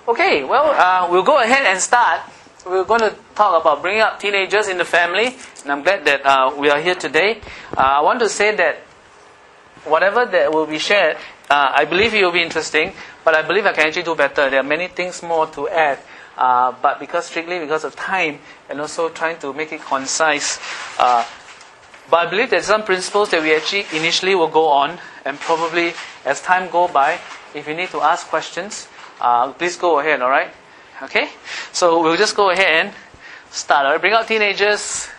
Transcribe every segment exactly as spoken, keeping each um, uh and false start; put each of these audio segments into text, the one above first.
Okay, well, uh, we'll go ahead and start. We're going to talk about bringing up teenagers in the family, and I'm glad that uh, we are here today. Uh, I want to say that whatever that will be shared, uh, I believe it will be interesting, but I believe I can actually do better. There are many things more to add, uh, but because strictly because of time and also trying to make it concise, uh, but I believe there's some principles that we actually initially will go on, and probably as time go by, if you need to ask questions, uh, please go ahead, all right? Okay? So we'll just go ahead and start. All right? Bring out teenagers.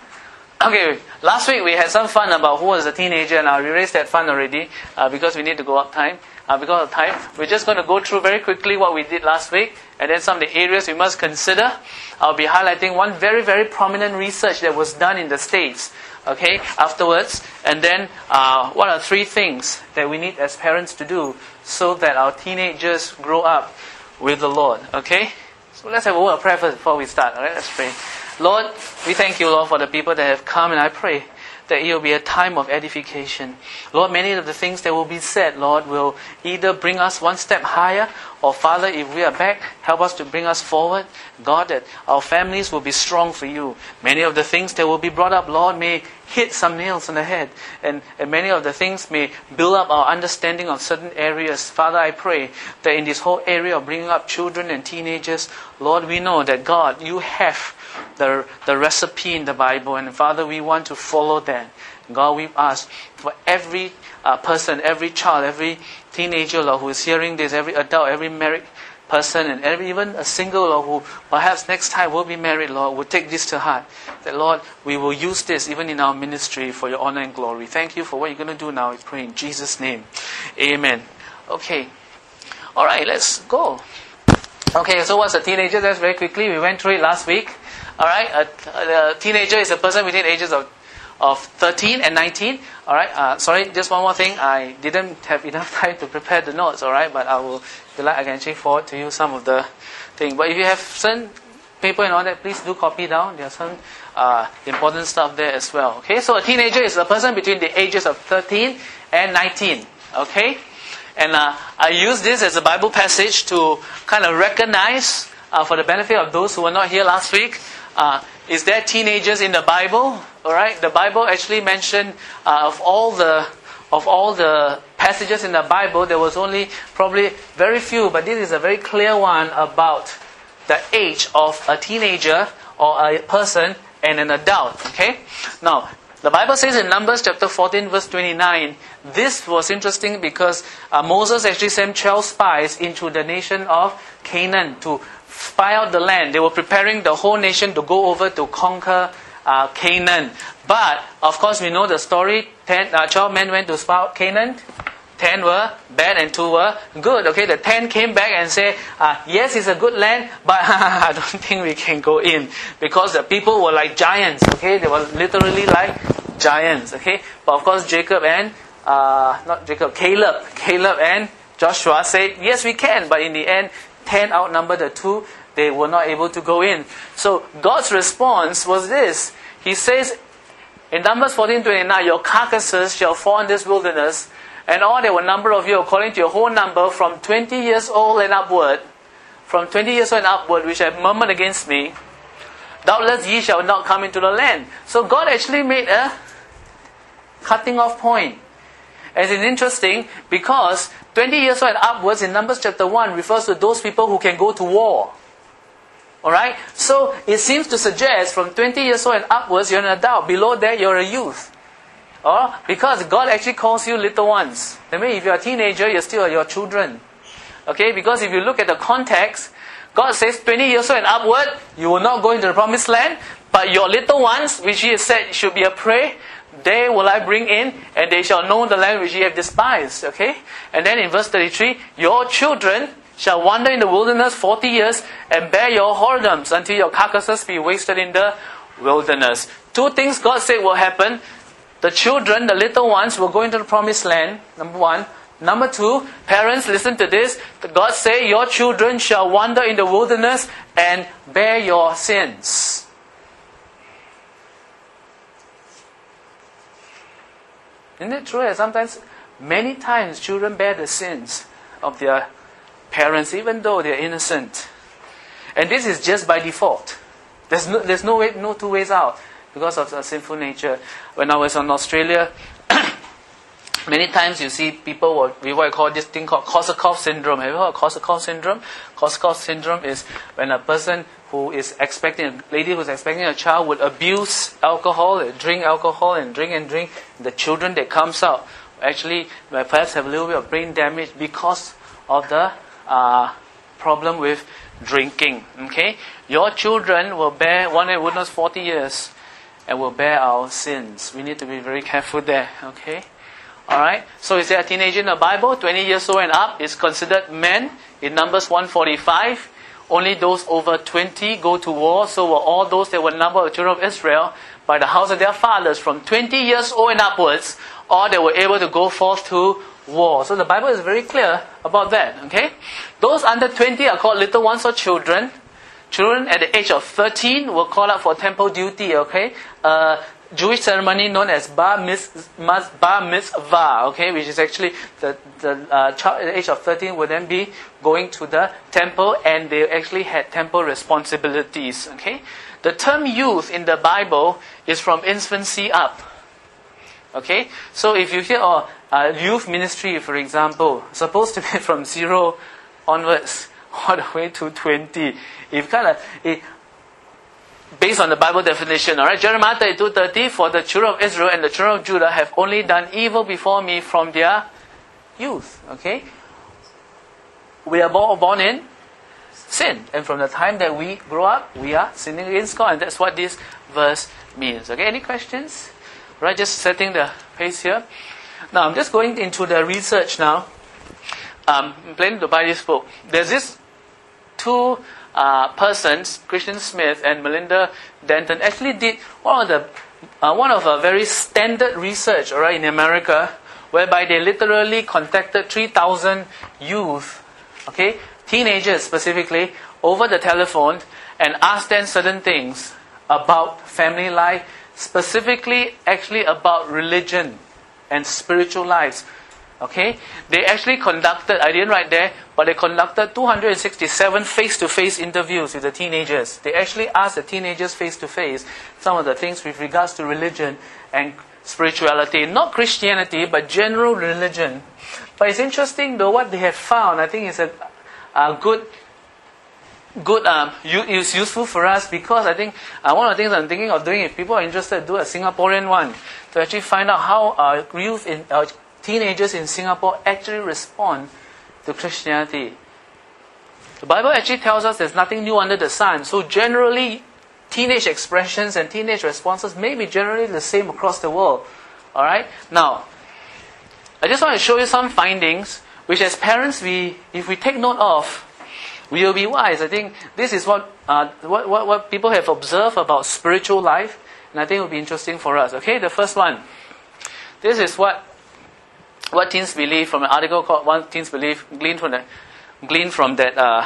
Okay, last week we had some fun about who was a teenager, and I erased that fun already uh, because we need to go up time. Uh, because of time, we're just going to go through very quickly what we did last week, and then some of the areas we must consider. I'll be highlighting one very, very prominent research that was done in the States, okay, afterwards, and then uh, what are three things that we need as parents to do so that our teenagers grow up with the Lord, okay? So let's have a word of prayer first before we start, all right? Let's pray. Lord, we thank you, Lord, for the people that have come, and I pray that it will be a time of edification. Lord, many of the things that will be said, Lord, will either bring us one step higher, or Father, if we are back, help us to bring us forward. God, that our families will be strong for you. Many of the things that will be brought up, Lord, may hit some nails on the head. And, and many of the things may build up our understanding of certain areas. Father, I pray that in this whole area of bringing up children and teenagers, Lord, we know that God, you have the, the recipe in the Bible. And Father, we want to follow that. God, we ask for every uh, person, every child, every teenager, Lord, who is hearing this, every adult, every married person, and every, even a single, Lord, who perhaps next time will be married, Lord, will take this to heart. That, Lord, we will use this even in our ministry for your honor and glory. Thank you for what you're going to do now. We pray in Jesus' name. Amen. Okay. All right, let's go. Okay, so what's a teenager? That's very quickly. We went through it last week. All right, a, a teenager is a person between the ages of of thirteen and nineteen. All right. Uh, sorry, just one more thing. I didn't have enough time to prepare the notes. All right, but I will. If you like, I can actually forward to you some of the things. But if you have some paper and all that, please do copy down. There's some uh, important stuff there as well. Okay. So a teenager is a person between the ages of thirteen and nineteen. Okay. And uh, I use this as a Bible passage to kind of recognize, uh, for the benefit of those who were not here last week, uh, is there teenagers in the Bible? All right, the Bible actually mentioned uh, of all the of all the passages in the Bible, there was only probably very few, but this is a very clear one about the age of a teenager or a person and an adult. Okay, now the Bible says in Numbers chapter fourteen, verse twenty-nine. This was interesting because uh, Moses actually sent twelve spies into the nation of Canaan to spy out the land. They were preparing the whole nation to go over to conquer uh, Canaan. But, of course, we know the story. Ten, uh, twelve men went to spy out Canaan. Ten were bad and two were good. Okay, the ten came back and said, uh, yes, it's a good land, but I don't think we can go in. Because the people were like giants. Okay, they were literally like giants. Okay, but of course, Jacob and, uh, not Jacob, Caleb. Caleb and Joshua said, yes, we can. But in the end, ten outnumbered the two, they were not able to go in. So God's response was this. He says in Numbers fourteen twenty-nine, your carcasses shall fall in this wilderness, and all there were number of you according to your whole number from twenty years old and upward, from twenty years old and upward, which have murmured against me, doubtless ye shall not come into the land. So God actually made a cutting off point. And it's interesting because twenty years old and upwards in Numbers chapter one refers to those people who can go to war. Alright? So it seems to suggest from twenty years old and upwards you're an adult. Below that you're a youth. Or because God actually calls you little ones. I mean, if you're a teenager, you're still your children. Okay? Because if you look at the context, God says twenty years old and upward, you will not go into the promised land. But your little ones, which He has said should be a prey, they will I bring in, and they shall know the land which ye have despised. Okay? And then in verse thirty-three, your children shall wander in the wilderness forty years, and bear your whoredoms until your carcasses be wasted in the wilderness. Two things God said will happen. The children, the little ones, will go into the promised land, number one. Number two, parents, listen to this. God said, your children shall wander in the wilderness and bear your sins. Isn't it true that sometimes, many times, children bear the sins of their parents, even though they're innocent. And this is just by default. There's no, there's no way, no two ways out because of the sinful nature. When I was in Australia, many times you see people what we what call this thing called Korsakoff syndrome. Have you heard of Korsakoff syndrome? Korsakoff syndrome is when a person who is expecting, a lady who is expecting a child would abuse alcohol, drink alcohol and drink and drink. The children that comes out actually perhaps have a little bit of brain damage because of the uh, problem with drinking. Okay, your children will bear one day witness forty years and will bear our sins. We need to be very careful there. Okay. Alright, so is there a teenager in the Bible? twenty years old and up is considered men. In Numbers one forty-five, only those over twenty go to war. So were all those that were numbered of the children of Israel by the house of their fathers from twenty years old and upwards, or they were able to go forth to war. So the Bible is very clear about that. Okay, those under twenty are called little ones or children. Children at the age of thirteen were called up for temple duty. Okay, uh, Jewish ceremony known as Bar, Miz, Bar Mitzvah, okay, which is actually the, the uh, child at the age of thirteen would then be going to the temple, and they actually had temple responsibilities. Okay, the term youth in the Bible is from infancy up. Okay, so if you hear oh, uh, youth ministry, for example, supposed to be from zero onwards all the way to twenty. If kind of it. Based on the Bible definition, alright, Jeremiah thirty-two thirty, for the children of Israel and the children of Judah have only done evil before me from their youth. Okay? We are born, born in sin. And from the time that we grow up, we are sinning against God. And that's what this verse means. Okay, any questions? Right, just setting the pace here. Now, I'm just going into the research now. Um, I'm planning to buy this book. There's this two Uh, persons, Christian Smith and Melinda Denton, actually did one of the uh, one of a very standard research, alright, in America, whereby they literally contacted three thousand youth, okay, teenagers specifically, over the telephone and asked them certain things about family life, specifically actually about religion and spiritual lives. Okay, they actually conducted, I didn't write there, but they conducted two hundred sixty-seven face-to-face interviews with the teenagers. They actually asked the teenagers face-to-face some of the things with regards to religion and spirituality. Not Christianity, but general religion. But it's interesting though, what they have found, I think is a, a good, good um, is useful for us, because I think uh, one of the things I'm thinking of doing, if people are interested, do a Singaporean one, to actually find out how our youth in our teenagers in Singapore actually respond to Christianity. The Bible actually tells us there's nothing new under the sun. So generally, teenage expressions and teenage responses may be generally the same across the world. Alright? Now, I just want to show you some findings, which as parents, we, if we take note of, we will be wise. I think this is what, uh, what, what, what people have observed about spiritual life, and I think it will be interesting for us. Okay, the first one. This is what What teens believe, from an article called "What Teens Believe," gleaned from that, gleaned from that uh,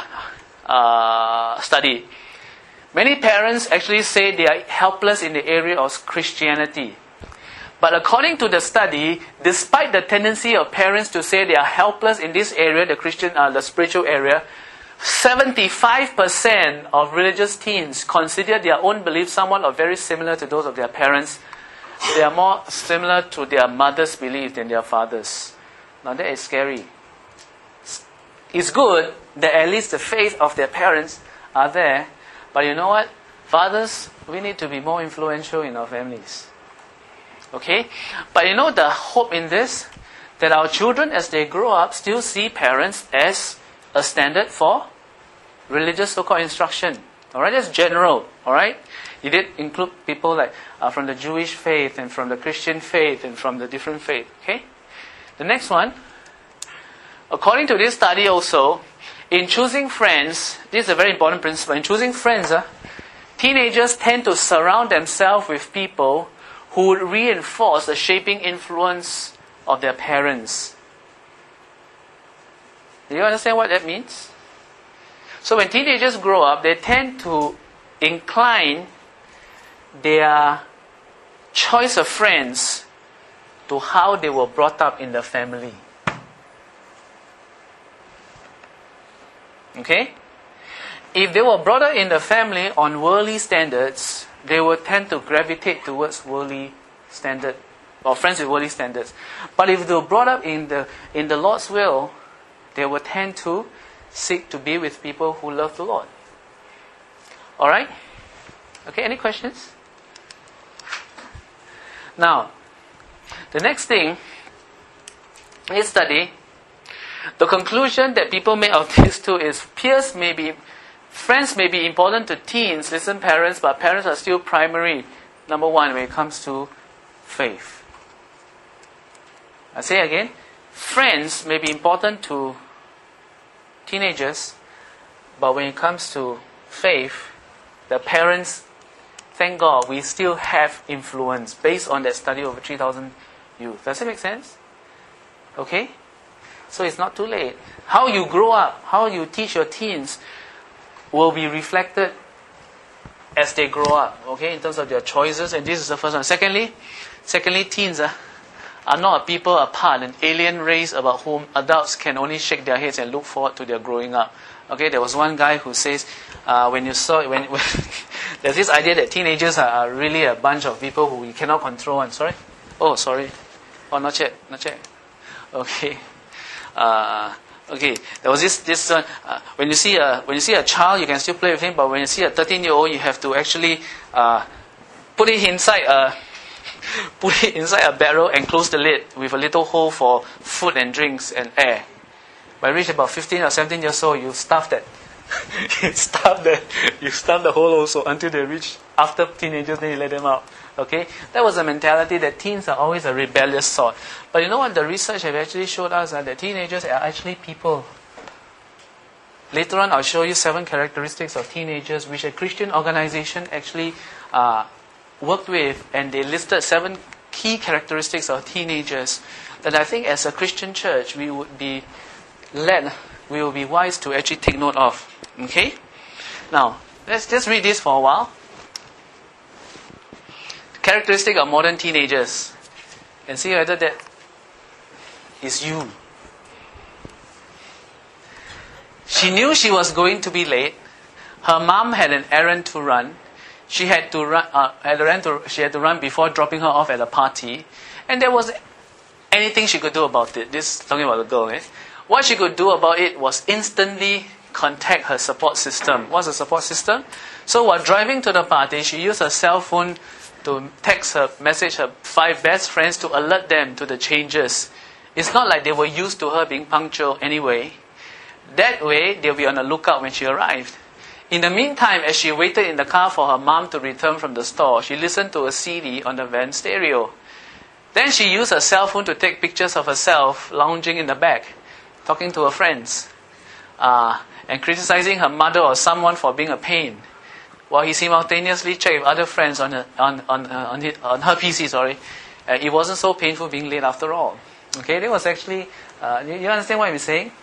uh, study. Many parents actually say they are helpless in the area of Christianity. But according to the study, despite the tendency of parents to say they are helpless in this area, the Christian, uh, the spiritual area, seventy-five percent of religious teens consider their own beliefs somewhat or very similar to those of their parents. They are more similar to their mother's belief than their father's. Now that is scary. It's good that at least the faith of their parents are there. But you know what? Fathers, we need to be more influential in our families. Okay? But you know the hope in this? That our children, as they grow up, still see parents as a standard for religious so-called instruction. Alright? That's general. Alright? You did include people like uh, from the Jewish faith and from the Christian faith and from the different faith. Okay? The next one. According to this study also, in choosing friends, this is a very important principle. In choosing friends, uh, teenagers tend to surround themselves with people who would reinforce the shaping influence of their parents. Do you understand what that means? So when teenagers grow up, they tend to incline their choice of friends to how they were brought up in the family. Okay? If they were brought up in the family on worldly standards, they would tend to gravitate towards worldly standard, or friends with worldly standards. But if they were brought up in the in the Lord's will, they would tend to seek to be with people who love the Lord. Alright? Okay, any questions? Now, the next thing is study. The conclusion that people make of this too is peers may be, friends may be important to teens, listen parents, but parents are still primary, number one, when it comes to faith. I say again, friends may be important to teenagers, but when it comes to faith, the parents, thank God, we still have influence based on that study over three thousand youth. Does it make sense? Okay? So it's not too late. How you grow up, how you teach your teens will be reflected as they grow up, okay, in terms of their choices, and this is the first one. Secondly, secondly, teens uh, are not a people apart, an alien race about whom adults can only shake their heads and look forward to their growing up. Okay, there was one guy who says, uh, when you saw, when, when there's this idea that teenagers are, are really a bunch of people who we cannot control. I'm sorry? Oh, sorry. Oh, not yet, not yet. Okay. Uh, okay, there was this this uh, uh, when you see a when you see a child, you can still play with him, but when you see a thirteen-year-old, you have to actually uh, put it inside a put it inside a barrel and close the lid with a little hole for food and drinks and air. When you reach about fifteen or seventeen years old, you stuff that you stuff the you stuff the hole also until they reach after teenagers, then you let them out. Okay, that was a mentality that teens are always a rebellious sort. But you know what? The research have actually showed us uh, that teenagers are actually people. Later on, I'll show you seven characteristics of teenagers which a Christian organization actually uh, worked with, and they listed seven key characteristics of teenagers that I think as a Christian church we would be led, we will be wise to actually take note of. Okay? Now, let's just read this for a while. Characteristic of modern teenagers, and see whether that is you. She knew she was going to be late. Her mom had an errand to run. She had to run. Uh, had a run to, she had to run before dropping her off at a party, and there was anything she could do about it. This is talking about the girl. Eh? What she could do about it was instantly contact her support system. What's the support system? So while driving to the party, she used her cell phone to text her, message her five best friends to alert them to the changes. It's not like they were used to her being punctual anyway. That way, they'll be on the lookout when she arrived. In the meantime, as she waited in the car for her mom to return from the store, she listened to a C D on the van stereo. Then she used her cell phone to take pictures of herself lounging in the back, talking to her friends, uh, and criticizing her mother or someone for being a pain, while he simultaneously checked with other friends on her, on on uh, on, his, on her P C. Sorry, uh, it wasn't so painful being late after all. Okay, that was actually. Uh, you, you understand what I'm saying?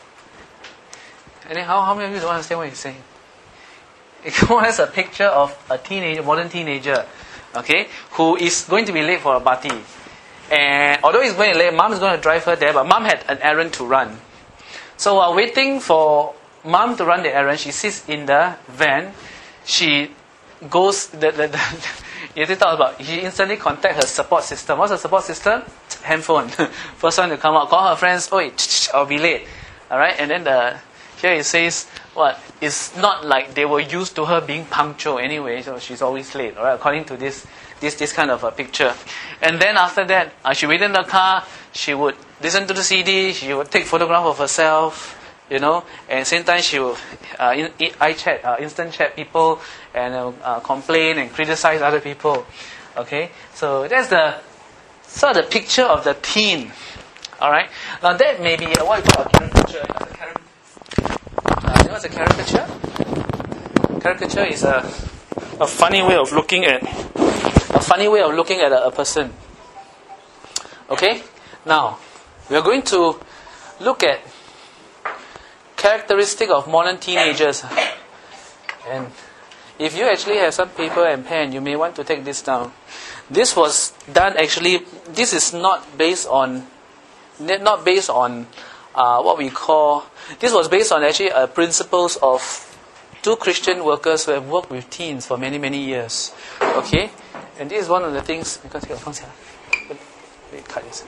And then how how many of you don't understand what he's saying? It was a picture of a teenager, modern teenager, okay, who is going to be late for a party, and although he's going late, mom is going to drive her there, but mom had an errand to run. So while waiting for mom to run the errand, she sits in the van. She goes, the, the, the, you have to talk about, she instantly contact her support system. What's her support system? Handphone. First one to come out, call her friends, oi, I'll be late. Alright, and then the, here it says, what, it's not like they were used to her being punctual anyway, so she's always late, alright, according to this, this, this kind of a picture. And then after that, uh, she waited in the car, she would listen to the C D, she would take photograph of herself, you know, and same time she will uh, in, in, iChat, uh, instant chat people, and uh, uh, complain and criticize other people. Okay, so that's the sort of the picture of the teen. All right, now that may be uh, what you call a caricature. Uh, you know what's a caricature? Caricature is a a funny way of looking at a funny way of looking at a, a person. Okay, now we are going to look at characteristic of modern teenagers. And if you actually have some paper and pen, you may want to take this down. This was done actually, this is not based on not based on uh, what we call, this was based on actually uh, principles of two Christian workers who have worked with teens for many, many years. Okay? And this is one of the things, because wait, cut this.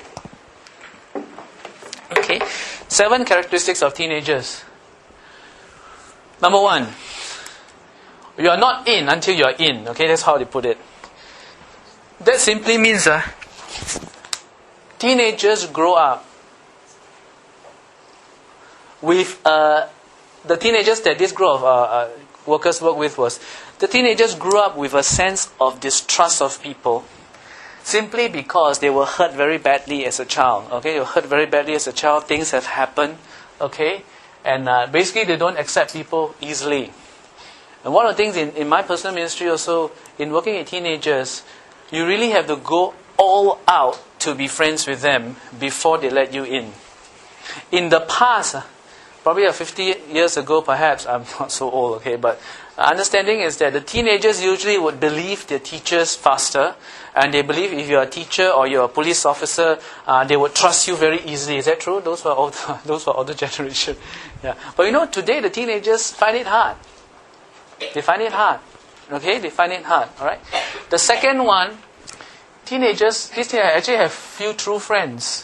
Okay, seven characteristics of teenagers. Number one, you are not in until you are in. Okay, that's how they put it. That simply means uh, teenagers grow up with uh, the teenagers that this group of uh, uh, workers work with was the teenagers grew up with a sense of distrust of people. Simply because they were hurt very badly as a child. Okay, they were hurt very badly as a child. Things have happened. Okay, and uh, basically they don't accept people easily. And one of the things in, in my personal ministry also, in working with teenagers, you really have to go all out to be friends with them before they let you in. In the past, probably fifty years ago perhaps, I'm not so old, okay, but understanding is that the teenagers usually would believe their teachers faster, and they believe if you're a teacher or you're a police officer, uh, they would trust you very easily. Is that true? Those were old, those were older generation. Yeah. But you know, today the teenagers find it hard. They find it hard. Okay, they find it hard. All right. The second one, teenagers, these teenagers actually have few true friends.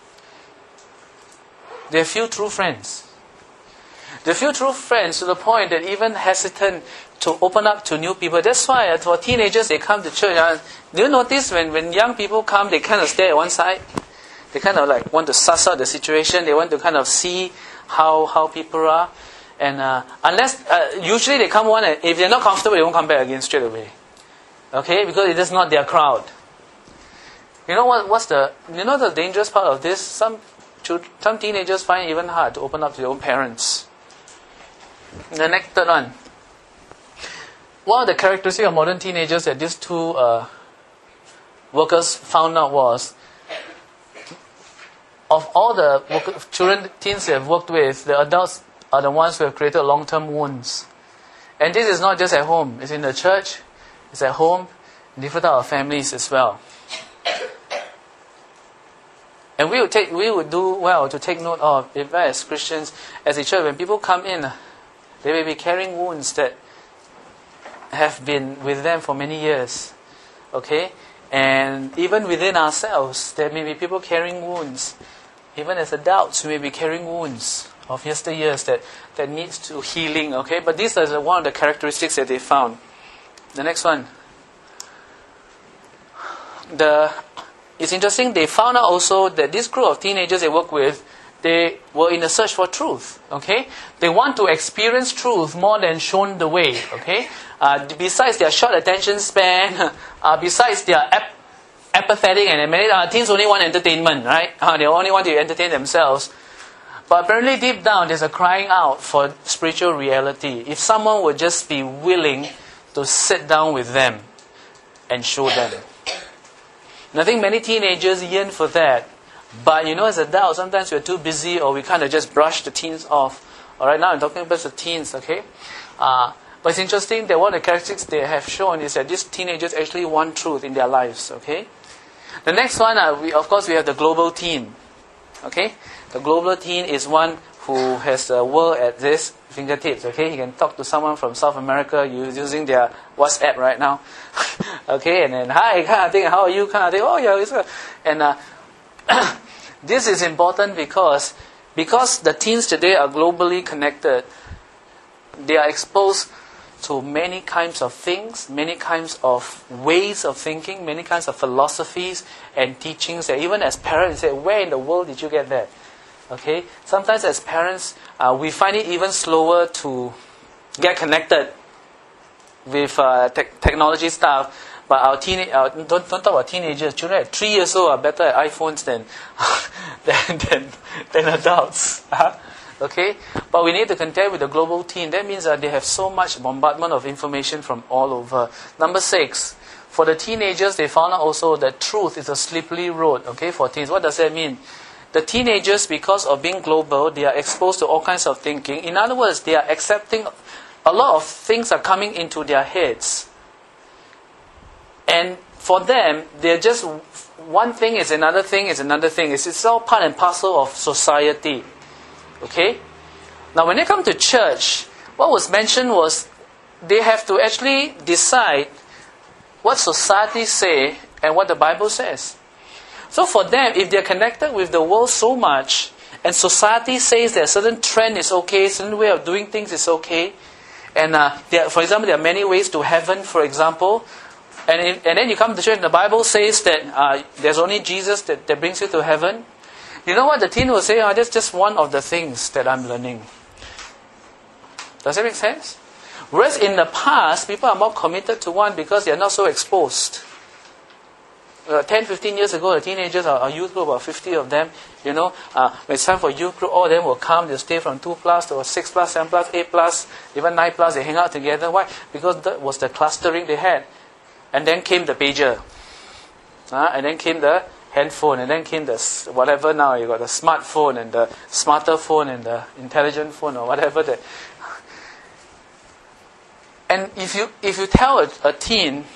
They have few true friends. They have few true friends to the point that even hesitant to open up to new people. That's why uh, for teenagers, they come to church. Uh, do you notice when, when young people come, they kind of stay at one side? They kind of like want to suss out the situation. They want to kind of see how how people are. And uh, unless, uh, usually they come one, and if they're not comfortable, they won't come back again straight away. Okay? Because it is not their crowd. You know what? What's the, you know the dangerous part of this? Some, some teenagers find it even hard to open up to their own parents. The next third one. One of the characteristics of modern teenagers that these two uh, workers found out was, of all the worker, children, teens they have worked with, the adults are the ones who have created long-term wounds. And this is not just at home. It's in the church, it's at home, in different types of families as well. And we would take, we would do well to take note of, if as Christians, as a church, when people come in, they may be carrying wounds that have been with them for many years. Okay? And even within ourselves, there may be people carrying wounds. Even as adults, we may be carrying wounds of yesteryears that, that needs to healing. Okay? But these are one of the characteristics that they found. The next one. The, it's interesting, they found out also that this group of teenagers they work with, they were in a search for truth. Okay? They want to experience truth more than shown the way. Okay? Uh, besides their short attention span, uh, besides their ap- apathetic and many uh, teens only want entertainment, right? Uh, they only want to entertain themselves. But apparently deep down there's a crying out for spiritual reality. If someone would just be willing to sit down with them and show them. And I think many teenagers yearn for that. But you know, as adults, sometimes we're too busy or we kind of just brush the teens off. Alright, now I'm talking about the teens, okay? Uh, but it's interesting that one of the characteristics they have shown is that these teenagers actually want truth in their lives, okay? The next one, uh, we, of course, we have the global teen, okay? The global teen is one who has the world at his fingertips, okay? He can talk to someone from South America using their WhatsApp right now, okay? And then, hi, kind of thing, how are you, kind of thing, oh yeah, it's good. And uh, this is important because because the teens today are globally connected, they are exposed to many kinds of things, many kinds of ways of thinking, many kinds of philosophies and teachings that even as parents say, where in the world did you get that? Okay, sometimes as parents, uh, we find it even slower to get connected with uh, te- technology stuff. But our teen, uh, don't, don't talk about teenagers. Children at three years old are better at iPhones than than, than, than adults. Okay, but we need to contend with the global teen. That means that they have so much bombardment of information from all over. Number six, for the teenagers, they found out also that truth is a slippery road. Okay, for teens, what does that mean? The teenagers, because of being global, they are exposed to all kinds of thinking. In other words, they are accepting a lot of things are coming into their heads. And for them, they're just one thing is another thing is another thing. It's, it's all part and parcel of society. Okay? Now when they come to church, what was mentioned was they have to actually decide what society say and what the Bible says. So for them, if they're connected with the world so much, and society says that a certain trend is okay, certain way of doing things is okay, and uh, there, for example, there are many ways to heaven, for example, and, in, and then you come to church and the Bible says that uh, there's only Jesus that, that brings you to heaven. You know what the teen will say? Oh, that's just one of the things that I'm learning. Does that make sense? Whereas in the past, people are more committed to one because they're not so exposed. Uh, ten, fifteen years ago, the teenagers, our, our youth group, about fifty of them, you know, uh, when it's time for youth group, all of them will come, they'll stay from two plus to six plus, seven plus, eight plus, even nine plus, they hang out together. Why? Because that was the clustering they had. And then came the pager. Uh, and then came the handphone, and then came the whatever now, you got the smartphone and the smarter phone and the intelligent phone or whatever that. And if you if you tell a, a teen,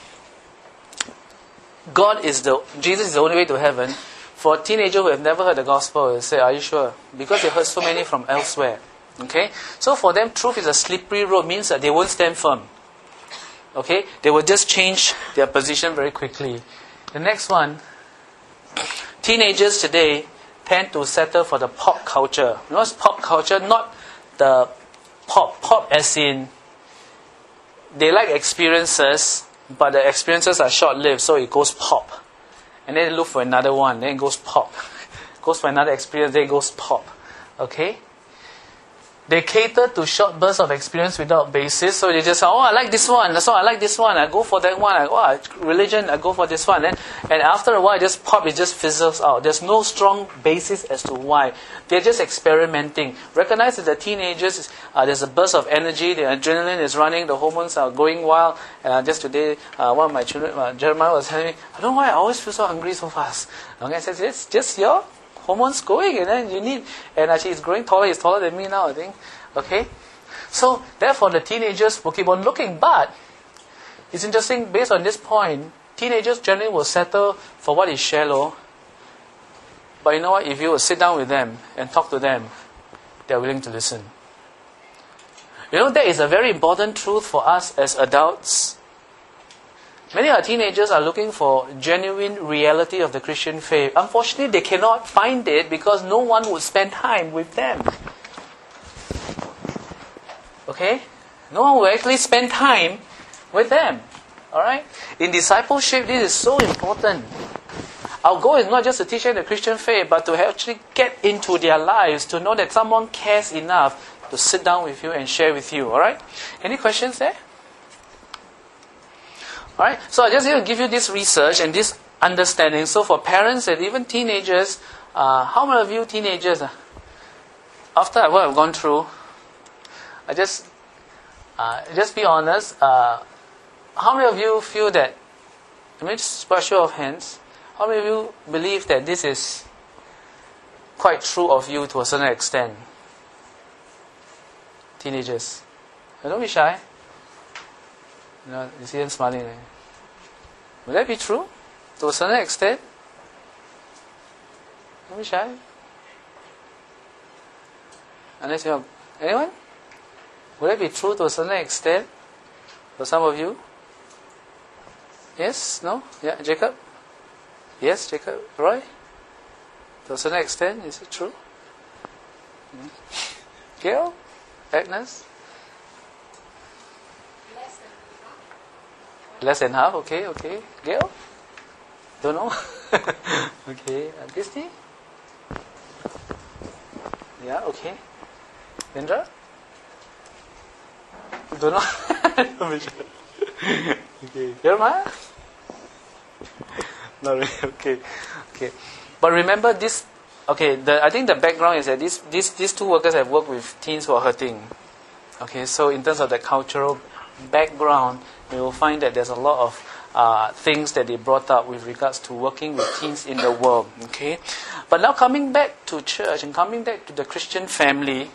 God is the, Jesus is the only way to heaven, for a teenager who have never heard the gospel, will say, are you sure? Because they heard so many from elsewhere. Okay? So for them, truth is a slippery road, means that they won't stand firm. Okay? They will just change their position very quickly. The next one, teenagers today tend to settle for the pop culture. You know what's pop culture? Not the pop, pop as in, they like experiences, but the experiences are short-lived, so it goes pop. And then they look for another one, then it goes pop. Goes for another experience, then it goes pop. Okay? They cater to short bursts of experience without basis, so they just say, oh, I like this one, so I like this one, I go for that one, I, oh, religion, I go for this one. And, and after a while, it just pop, it just fizzles out. There's no strong basis as to why. They're just experimenting. Recognize that the teenagers, uh, there's a burst of energy, the adrenaline is running, the hormones are going wild. And uh, just today, uh, one of my children, uh, Jeremiah, was telling me, I don't know why I always feel so hungry so fast. Okay, I said, it's just your hormones going, and then you need, and actually he's growing taller, he's taller than me now, I think. Okay? So, therefore the teenagers will keep on looking, but it's interesting, based on this point, teenagers generally will settle for what is shallow, but you know what, if you will sit down with them and talk to them, they're willing to listen. You know, that is a very important truth for us as adults. Many of our teenagers are looking for genuine reality of the Christian faith. Unfortunately, they cannot find it because no one would spend time with them. Okay? No one will actually spend time with them. Alright? In discipleship, this is so important. Our goal is not just to teach them the Christian faith, but to actually get into their lives, to know that someone cares enough to sit down with you and share with you. Alright? Any questions there? Alright, so I just need to give you this research and this understanding. So for parents and even teenagers, uh, how many of you teenagers, uh, after what I've gone through, I just, uh, just be honest, uh, how many of you feel that, I mean, just by show of hands, how many of you believe that this is quite true of you to a certain extent? Teenagers. Don't be shy. You know, you see them smiling. Right? Would that be true? To a certain extent? Don't be shy. Unless you have... Anyone? Would that be true to a certain extent? For some of you? Yes? No? Yeah? Jacob? Yes, Jacob? Roy? To a certain extent, is it true? Hmm. Gail? Agnes? Less than half, okay, okay. Gail? Don't know. Okay. Uh, Christy? Yeah, okay. Indra? Don't know. Okay. Jeremiah? Not really, okay. Okay. But remember this, okay, the, I think the background is that these, these, these two workers have worked with teens who are hurting. Okay, so in terms of the cultural background, we will find that there's a lot of uh, things that they brought up with regards to working with teens in the world. Okay, but now coming back to church and coming back to the Christian family,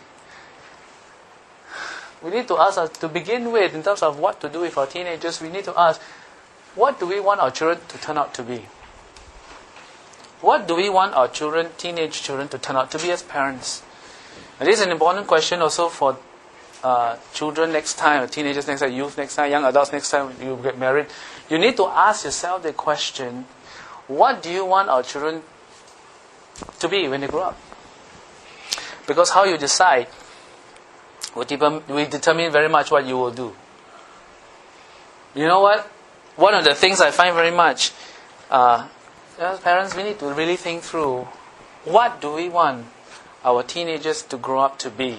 we need to ask, uh, to begin with, in terms of what to do with our teenagers, we need to ask, what do we want our children to turn out to be? What do we want our children, teenage children, to turn out to be as parents? And this is an important question also for uh, children next time, or teenagers next time, youth next time, young adults next time you get married. You need to ask yourself the question, what do you want our children to be when they grow up? Because how you decide will determine very much what you will do. You know what? One of the things I find very much, uh, as parents, we need to really think through, what do we want our teenagers to grow up to be?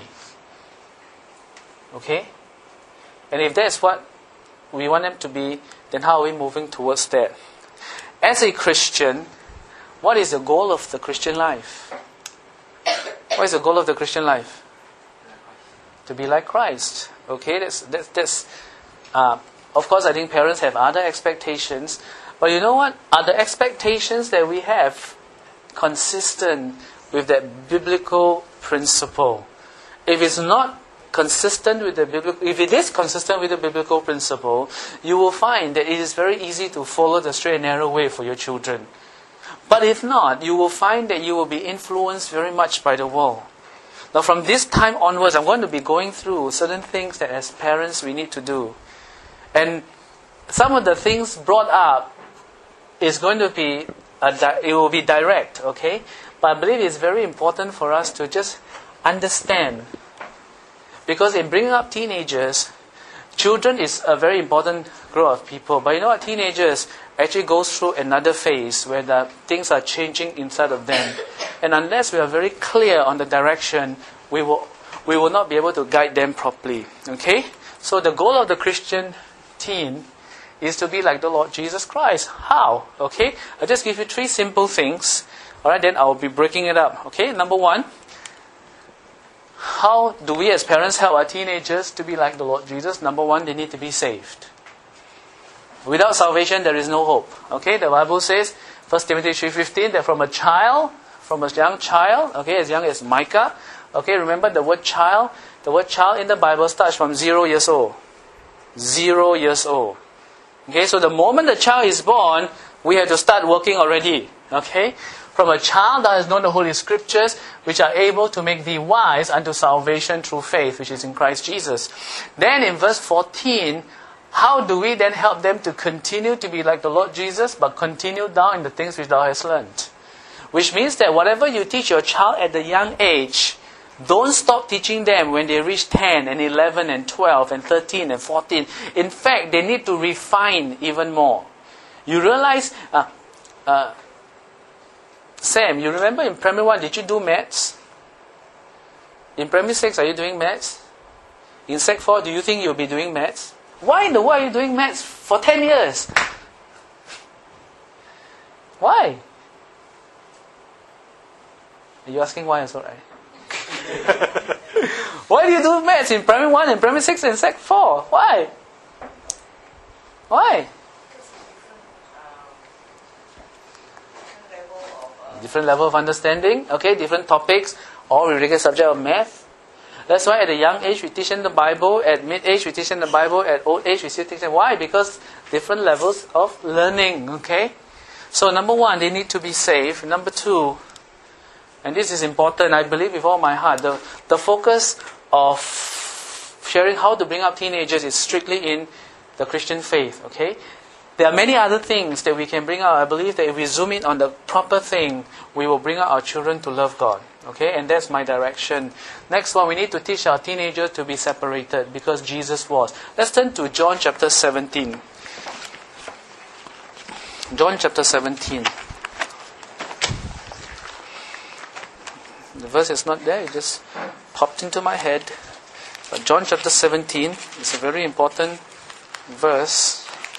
Okay? And if that's what we want them to be, then how are we moving towards that? As a Christian, what is the goal of the Christian life? What is the goal of the Christian life? To be like Christ. Okay, that's that's, that's uh, of course I think parents have other expectations, but you know what? Are the expectations that we have consistent with that biblical principle? If it's not consistent with the biblical, if it is consistent with the biblical principle, you will find that it is very easy to follow the straight and narrow way for your children. But if not, you will find that you will be influenced very much by the world. Now from this time onwards, I'm going to be going through certain things that as parents we need to do. And some of the things brought up is going to be, a di- it will be direct, okay? But I believe it's very important for us to just understand. Because in bringing up teenagers, children is a very important group of people. But you know what? Teenagers actually goes through another phase where the things are changing inside of them. And unless we are very clear on the direction, we will we will not be able to guide them properly. Okay? So the goal of the Christian teen is to be like the Lord Jesus Christ. How? Okay? I'll just give you three simple things. Alright, then I'll be breaking it up. Okay? Number one, how do we as parents help our teenagers to be like the Lord Jesus? Number one, they need to be saved. Without salvation, there is no hope. Okay, the Bible says, First Timothy three fifteen, that from a child, from a young child, okay, as young as Micah, okay, remember the word child? The word child in the Bible starts from zero years old. Zero years old. Okay, so the moment the child is born, we have to start working already. Okay, from a child that has known the Holy Scriptures, which are able to make thee wise unto salvation through faith, which is in Christ Jesus. Then in verse fourteen, how do we then help them to continue to be like the Lord Jesus, but continue down in the things which thou hast learned? Which means that whatever you teach your child at the young age, don't stop teaching them when they reach ten and eleven and twelve and thirteen and fourteen. In fact, they need to refine even more. You realize, uh, uh, Sam, you remember in primary one, did you do maths? In primary six, are you doing maths? In sec four, do you think you'll be doing maths? Why in the world are you doing maths for ten years? Why? Are you asking why also, right? Why do you do maths in primary one and primary six and sec four? Why? Why? Different level of understanding, okay, different topics, all related to the subject of math. That's why at a young age we teach them the Bible, at mid-age we teach them the Bible, at old age we still teach them. Why? Because different levels of learning, okay? So number one, they need to be saved. Number two, and this is important, I believe with all my heart, the, the focus of sharing how to bring up teenagers is strictly in the Christian faith, okay? There are many other things that we can bring out. I believe that if we zoom in on the proper thing, we will bring out our children to love God. Okay, and that's my direction. Next one, we need to teach our teenagers to be separated because Jesus was. Let's turn to John chapter seventeen. John chapter seventeen. The verse is not there, it just popped into my head. But John chapter seventeen is a very important verse.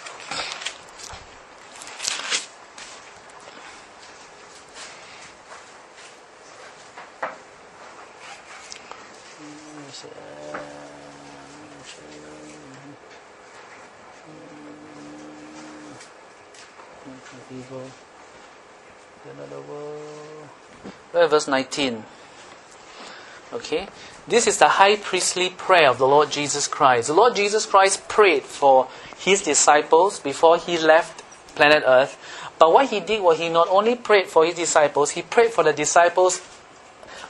Evil, another world. Verse nineteen. Okay, this is the high priestly prayer of the Lord Jesus Christ. The Lord Jesus Christ prayed for his disciples before he left planet Earth. But what he did was he not only prayed for his disciples, he prayed for the disciples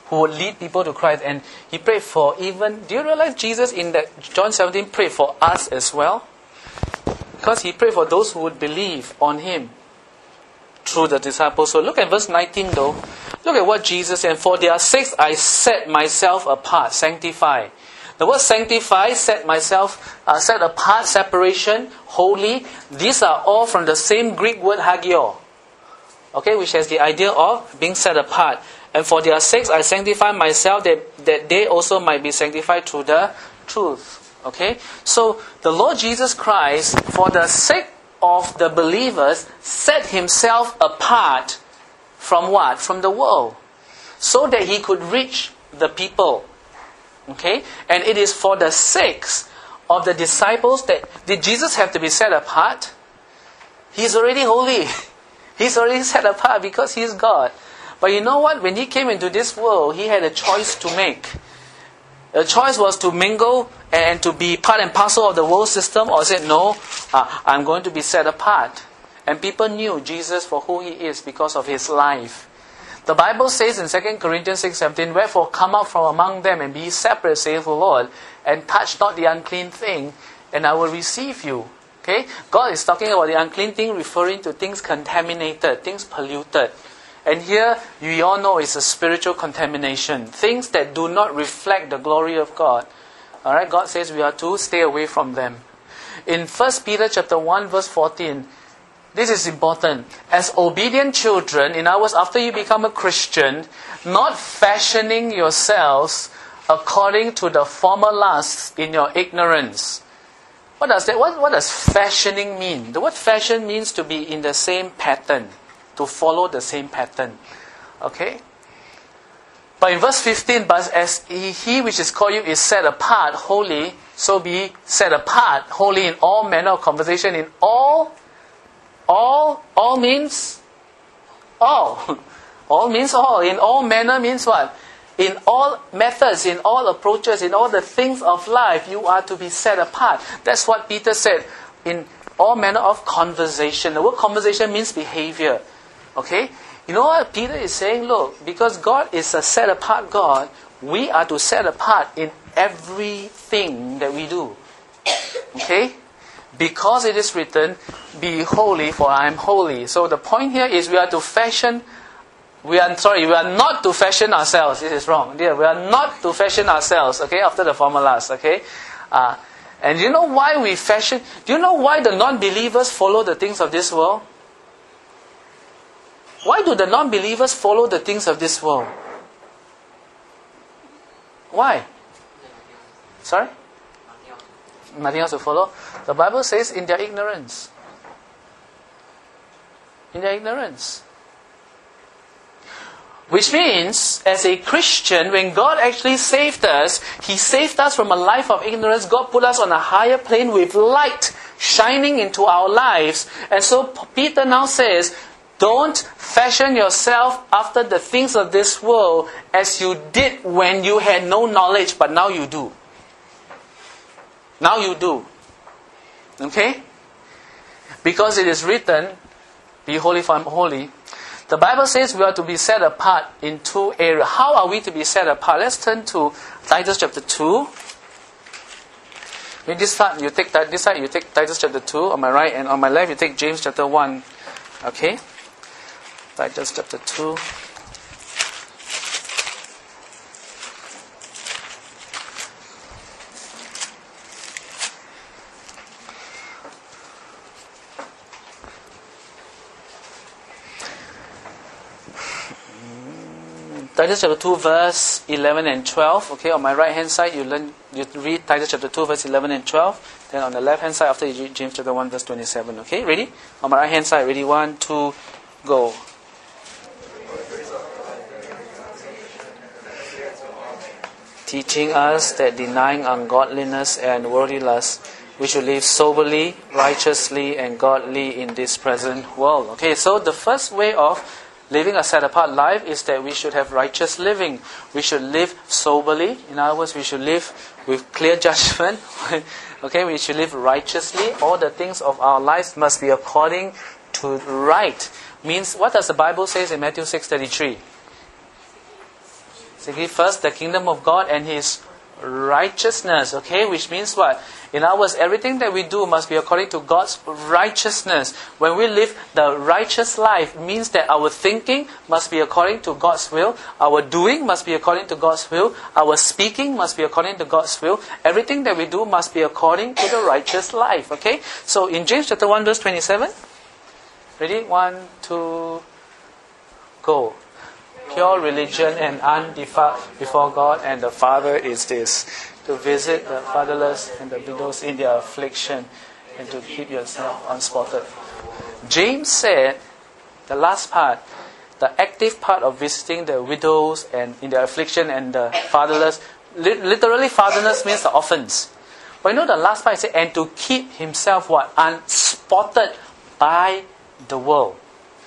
who would lead people to Christ. And he prayed for even, do you realize Jesus in that John seventeen prayed for us as well? Because he prayed for those who would believe on him through the disciples. So look at verse nineteen though. Look at what Jesus said. For their sakes I set myself apart, sanctify. The word sanctify, set myself, uh, set apart, separation, holy. These are all from the same Greek word hagio. Okay, which has the idea of being set apart. And for their sakes I sanctify myself, that, that they also might be sanctified through the truth. Okay, so the Lord Jesus Christ, for the sake of the believers, set himself apart from what? From the world. So that he could reach the people. Okay, and it is for the sakes of the disciples that, did Jesus have to be set apart? He's already holy. He's already set apart because he is God. But you know what? When he came into this world, he had a choice to make. The choice was to mingle and to be part and parcel of the world system, or said, no, uh, I'm going to be set apart. And people knew Jesus for who he is because of his life. The Bible says in Second Corinthians six seventeen, wherefore come out from among them and be separate, saith the Lord, and touch not the unclean thing, and I will receive you. Okay? God is talking about the unclean thing, referring to things contaminated, things polluted. And here, we all know it's a spiritual contamination. Things that do not reflect the glory of God. Alright, God says we are to stay away from them. In First Peter chapter one verse fourteen, this is important. As obedient children, in other words, after you become a Christian, not fashioning yourselves according to the former lusts in your ignorance. What does that? What, what does fashioning mean? The word fashion means to be in the same pattern, to follow the same pattern. Okay? But in verse fifteen, but as he, he which is called you is set apart, holy, so be set apart, holy in all manner of conversation, in all. All, all means all. All means all. In all manner means what? In all methods, in all approaches, in all the things of life, you are to be set apart. That's what Peter said. In all manner of conversation. The word conversation means behavior. Okay? You know what Peter is saying? Look, because God is a set apart God, we are to set apart in everything that we do. Okay? Because it is written, be holy for I am holy. So the point here is we are to fashion, we are, sorry, we are not to fashion ourselves. This is wrong. Yeah, we are not to fashion ourselves, okay, after the formulas, okay. Uh, and you know why we fashion, do you know why the non-believers follow the things of this world? Why do the non-believers follow the things of this world? Why? Sorry? Nothing else to follow. The Bible says in their ignorance. In their ignorance. Which means, as a Christian, when God actually saved us, He saved us from a life of ignorance. God put us on a higher plane with light shining into our lives. And so Peter now says, don't fashion yourself after the things of this world as you did when you had no knowledge, but now you do. Now you do. Okay? Because it is written, be holy for I am holy. The Bible says we are to be set apart in two areas. How are we to be set apart? Let's turn to Titus chapter two. When this side you take this side you take Titus chapter two on my right, and on my left you take James chapter one. Okay? Titus chapter two. Titus chapter two, verse eleven and twelve. Okay, on my right hand side, you learn, you read Titus chapter two, verse eleven and twelve. Then on the left hand side, after you read James chapter one, verse twenty-seven. Okay, ready? On my right hand side, ready? One, two, go. Teaching us that denying ungodliness and worldly lust, we should live soberly, righteously, and godly in this present world. Okay, so the first way of living a set-apart life is that we should have righteous living. We should live soberly. In other words, we should live with clear judgment. Okay, we should live righteously. All the things of our lives must be according to right. Means, what does the Bible say in Matthew six thirty-three? Seek ye first the kingdom of God and His righteousness. Okay, which means what? In other words, everything that we do must be according to God's righteousness. When we live the righteous life, means that our thinking must be according to God's will. Our doing must be according to God's will. Our speaking must be according to God's will. Everything that we do must be according to the righteous life. Okay? So in James chapter one verse twenty-seven. Ready? One, two, go. Pure religion and undefiled before God and the Father is this: to visit the fatherless and the widows in their affliction and to keep yourself unspotted. James said, the last part, the active part of visiting the widows and in their affliction and the fatherless, literally fatherless means the orphans. But you know the last part, he said, and to keep himself what? Unspotted by the world.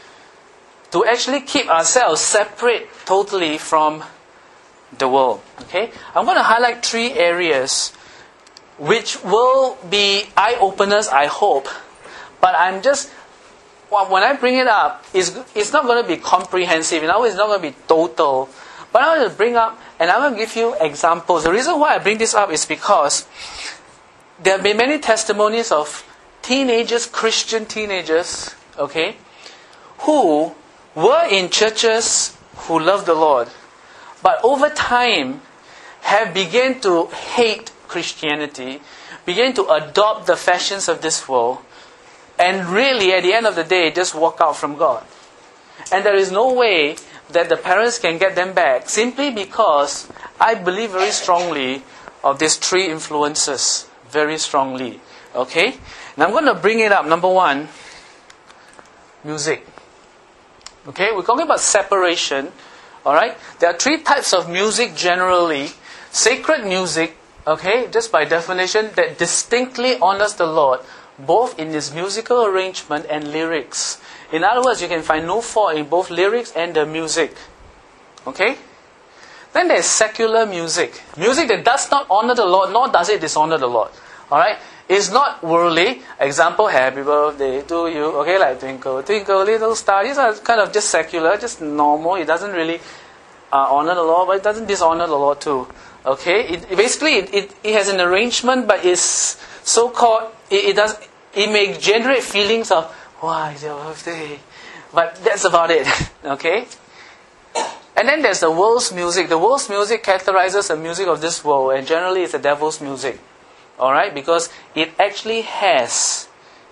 To actually keep ourselves separate totally from the world. Okay? I'm going to highlight three areas which will be eye-openers, I hope. But I'm just, when I bring it up, it's, it's not going to be comprehensive. In other words, it's not going to be total. But I'm going to bring up, and I'm going to give you examples. The reason why I bring this up is because there have been many testimonies of teenagers, Christian teenagers, okay, who were in churches who love the Lord, but over time have begun to hate Christianity, began to adopt the fashions of this world, and really at the end of the day just walk out from God. And there is no way that the parents can get them back, simply because I believe very strongly of these three influences, very strongly. Okay? And I'm going to bring it up. Number one, music. Okay, we're talking about separation. Alright? There are three types of music generally. Sacred music, okay, just by definition, that distinctly honors the Lord, both in its musical arrangement and lyrics. In other words, you can find no fault in both lyrics and the music. Okay? Then there's secular music. Music that does not honor the Lord, nor does it dishonor the Lord. Alright? It's not worldly. Example, happy birthday to you. Okay, like twinkle, twinkle, little star. These are kind of just secular, just normal. It doesn't really uh, honor the Lord, but it doesn't dishonor the Lord too. Okay, it, basically it, it, it has an arrangement, but it's so-called, it, it does, it may generate feelings of, why is your birthday? But that's about it. Okay? And then there's the world's music. The world's music characterizes the music of this world, and generally it's the devil's music. Alright, because it actually has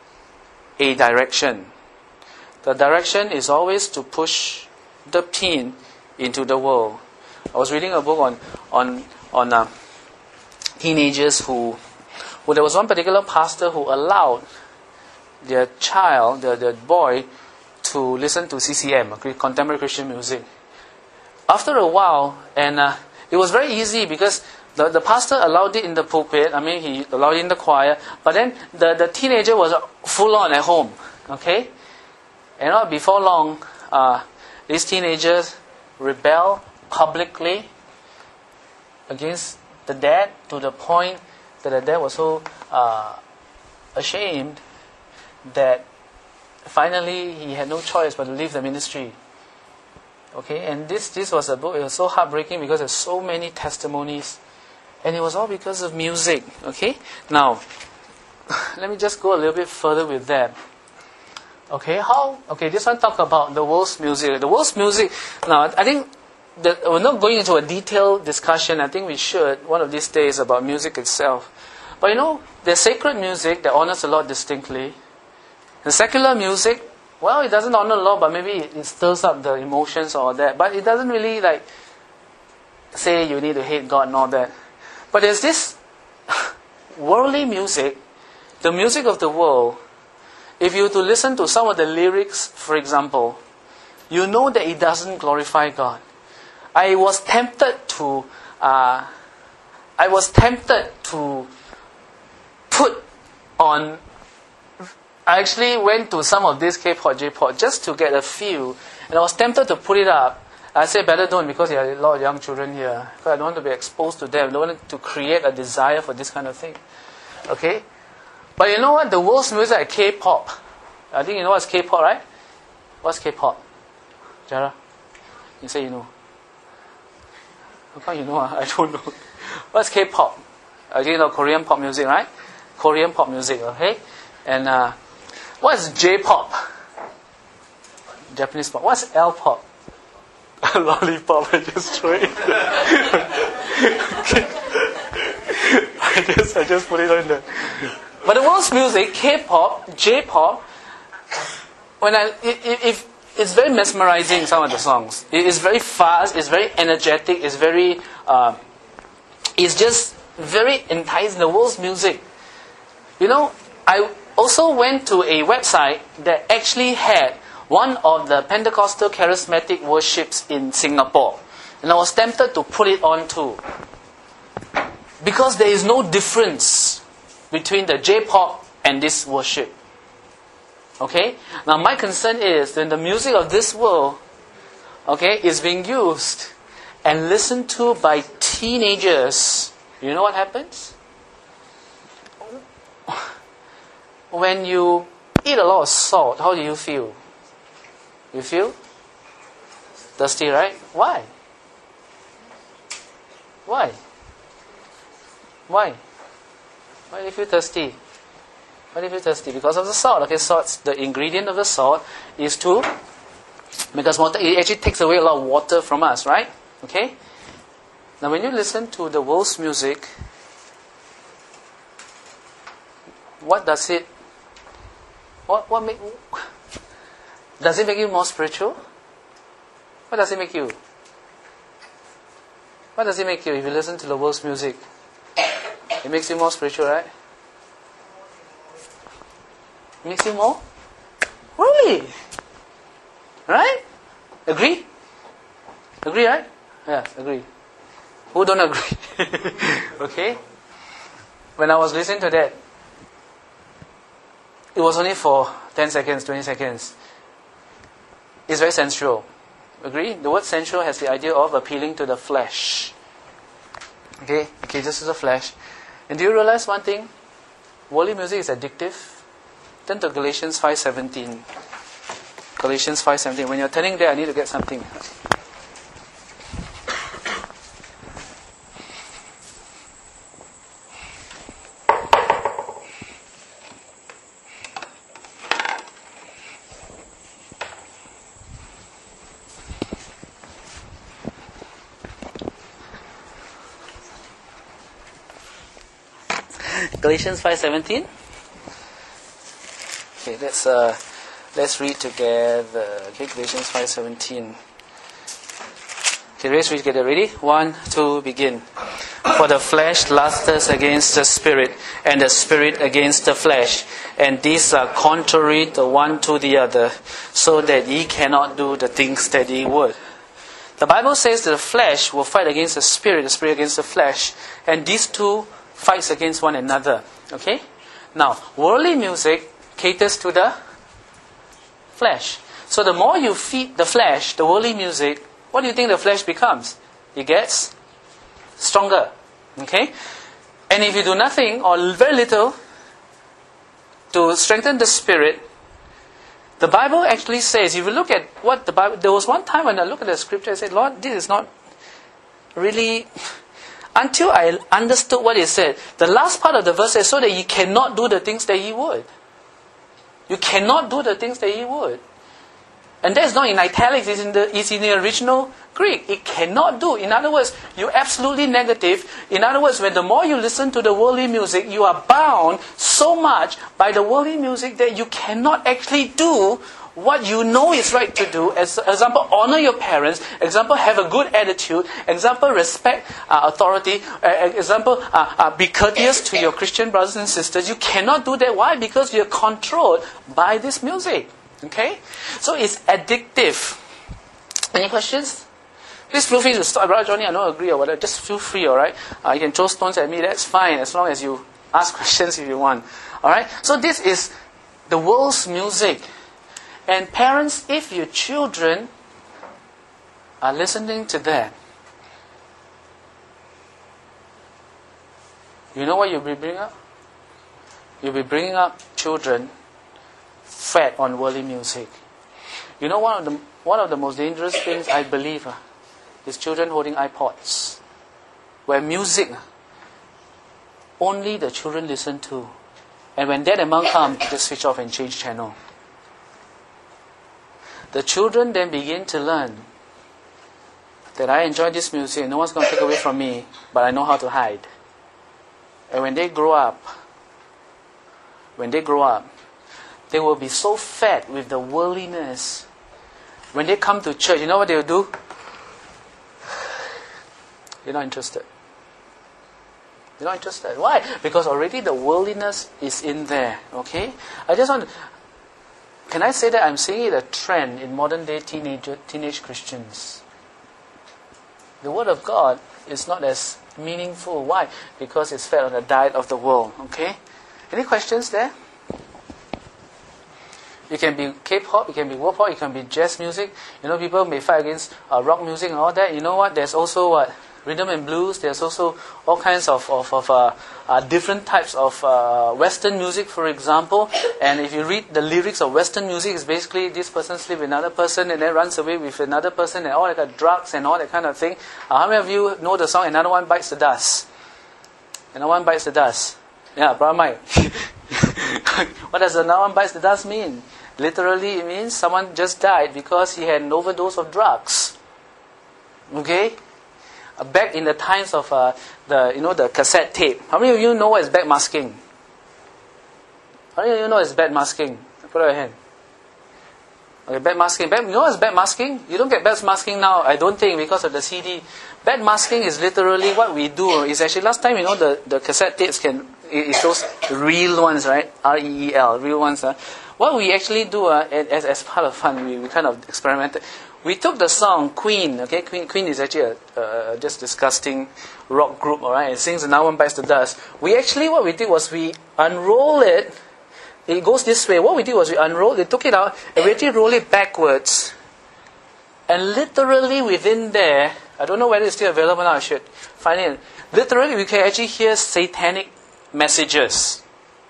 a direction. The direction is always to push the teen into the world. I was reading a book on on on uh, teenagers who, well, there was one particular pastor who allowed their child, their, their boy, to listen to C C M, contemporary Christian music. After a while, and uh, it was very easy because The, the pastor allowed it in the pulpit. I mean, he allowed it in the choir. But then the, the teenager was full on at home. Okay? And not before long, uh, these teenagers rebel publicly against the dad, to the point that the dad was so uh, ashamed that finally he had no choice but to leave the ministry. Okay? And this, this was a book, it was so heartbreaking because there's so many testimonies. And it was all because of music. Okay? Now, let me just go a little bit further with that. Okay, how? Okay, this one talk about the world's music. The world's music, now, I think that we're not going into a detailed discussion. I think we should, one of these days, about music itself. But you know, there's sacred music that honors the Lord distinctly. The secular music, well, it doesn't honor the Lord, but maybe it, it stirs up the emotions or that. But it doesn't really, like, say you need to hate God and all that. But there's this worldly music, the music of the world. If you were to listen to some of the lyrics, for example, you know that it doesn't glorify God. I was tempted to, uh, I was tempted to put on. I actually went to some of this K-pop, J-pop just to get a feel, and I was tempted to put it up. I said better don't, because there are a lot of young children here. Because I don't want to be exposed to them. I don't want to create a desire for this kind of thing. Okay? But you know what? The world's music is K-pop. I think you know what's K-pop, right? What's K-pop? Jara? You say you know. How come you know? I don't know. What's K-pop? Uh, you know Korean pop music, right? Korean pop music, okay? And uh, what's J-pop? Japanese pop. What's L-pop? Lollipop. I just throw it. Okay. I just I just put it on there. But the world's music, K-pop, J-pop, when I if, if it's very mesmerizing. Some of the songs. It is very fast. It's very energetic. It's very. Uh, it's just very enticing. The world's music. You know, I also went to a website that actually had one of the Pentecostal charismatic worships in Singapore, and I was tempted to put it on too, because there is no difference between the J-pop and this worship. Okay? Now my concern is when the music of this world, okay, is being used and listened to by teenagers, you know what happens? When you eat a lot of salt, how do you feel? You feel thirsty, right? Why? Why? Why? Why do you feel thirsty? Why do you feel thirsty? Because of the salt. Okay, salt. The ingredient of the salt is to, because water, it actually takes away a lot of water from us, right? Okay. Now, when you listen to the world's music, what does it? What what make? Does it make you more spiritual? What does it make you? What does it make you if you listen to the world's music? It makes you more spiritual, right? It makes you more? Really? Right? Agree? Agree, right? Yeah, agree. Who don't agree? Okay? When I was listening to that, it was only for ten seconds, twenty seconds. It's very sensual. Agree? The word sensual has the idea of appealing to the flesh. Okay? Okay, this is the flesh. And do you realize one thing? Worldly music is addictive. Turn to Galatians five seventeen. Galatians five seventeen. When you're turning there, I need to get something. Galatians five seventeen. Okay, let's uh, let's read together. Okay, Galatians five seventeen. Okay, let's read together. Ready? One, two, begin. For the flesh lusteth against the spirit, and the spirit against the flesh, and these are contrary the one to the other, so that ye cannot do the things that ye would. The Bible says that the flesh will fight against the spirit, the spirit against the flesh, and these two fights against one another. Okay? Now, worldly music caters to the flesh. So the more you feed the flesh, the worldly music, what do you think the flesh becomes? It gets stronger. Okay? And if you do nothing or very little to strengthen the spirit, the Bible actually says, if you look at what the Bible, there was one time when I looked at the scripture, I said, Lord, this is not really... Until I understood what it said. The last part of the verse says, so that ye cannot do the things that ye would. You cannot do the things that ye would. And that is not in italics, it's in the, it's in the original Greek. It cannot do. In other words, you're absolutely negative. In other words, when the more you listen to the worldly music, you are bound so much by the worldly music that you cannot actually do what you know is right to do. As example, honor your parents. Example, have a good attitude. Example, respect uh, authority. Uh, example, uh, uh, be courteous to your Christian brothers and sisters. You cannot do that. Why? Because you're controlled by this music. Okay? So it's addictive. Any questions? Please feel free to stop. Brother Johnny, I don't agree or whatever. Just feel free, alright? Uh, you can throw stones at me. That's fine. As long as you ask questions if you want. Alright? So this is the world's music. And parents, if your children are listening to that, you know what you'll be bringing up? You'll be bringing up children fed on worldly music. You know, one of the one of the most dangerous things I believe uh, is children holding iPods. where music only the children listen to. And when dad and mom come, just switch off and change channel. The children then begin to learn that I enjoy this music, no one's going to take away from me, but I know how to hide. And when they grow up, when they grow up, they will be so fed with the worldliness. When they come to church, you know what they will do? You're not interested. You're not interested. Why? Because already the worldliness is in there. Okay? I just want to... Can I say that I'm seeing it a trend in modern day teenage, teenage Christians? The Word of God is not as meaningful. Why? Because it's fed on the diet of the world. Okay? Any questions there? It can be K-pop, it can be world pop, it can be jazz music. You know, people may fight against uh, rock music and all that. You know what? There's also what? Rhythm and blues. There's also all kinds of, of, of uh, uh, different types of uh, Western music, for example. And if you read the lyrics of Western music, it's basically this person sleeps with another person and then runs away with another person and all that kind of drugs and all that kind of thing. Uh, how many of you know the song Another One Bites the Dust? Another One Bites the Dust. Yeah, Brother Mike. What does Another One Bites the Dust mean? Literally, it means someone just died because he had an overdose of drugs. Okay? Back in the times of uh, the you know the cassette tape. How many of you know what is backmasking? How many of you know what is backmasking? Put up your hand. Okay, backmasking. Back, you know what is backmasking? You don't get backmasking now, I don't think, because of the C D. Backmasking is literally what we do. Is actually last time you know the, the cassette tapes can it, it shows real ones, right? R E E L, real ones. Uh. What we actually do uh, as as part of fun, we, we kind of experimented. We took the song Queen, okay? Queen Queen is actually a uh, just disgusting rock group, alright? It sings Another One Bites the Dust. We actually, what we did was we unroll it. It goes this way. What we did was we unrolled it, took it out, and we actually roll it backwards. And literally within there, I don't know whether it's still available now, I should find it. Literally, we can actually hear satanic messages.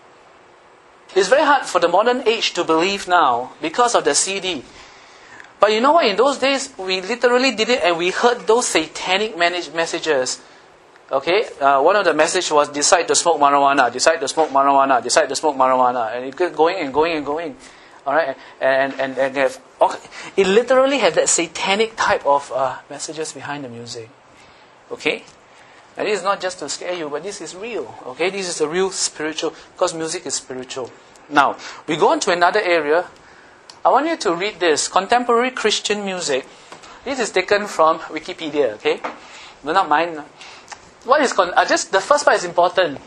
It's very hard for the modern age to believe now because of the C D. But you know what? In those days, we literally did it and we heard those satanic manage messages. Okay? Uh, one of the messages was, decide to smoke marijuana, decide to smoke marijuana, decide to smoke marijuana. And it kept going and going and going. Alright? And, and, and have, okay. It literally had that satanic type of uh, messages behind the music. Okay? And this is not just to scare you, but this is real. Okay? This is a real spiritual, because music is spiritual. Now, we go on to another area. I want you to read this. Contemporary Christian music. This is taken from Wikipedia, okay? No, not mine. What is con- uh, just the first part is important.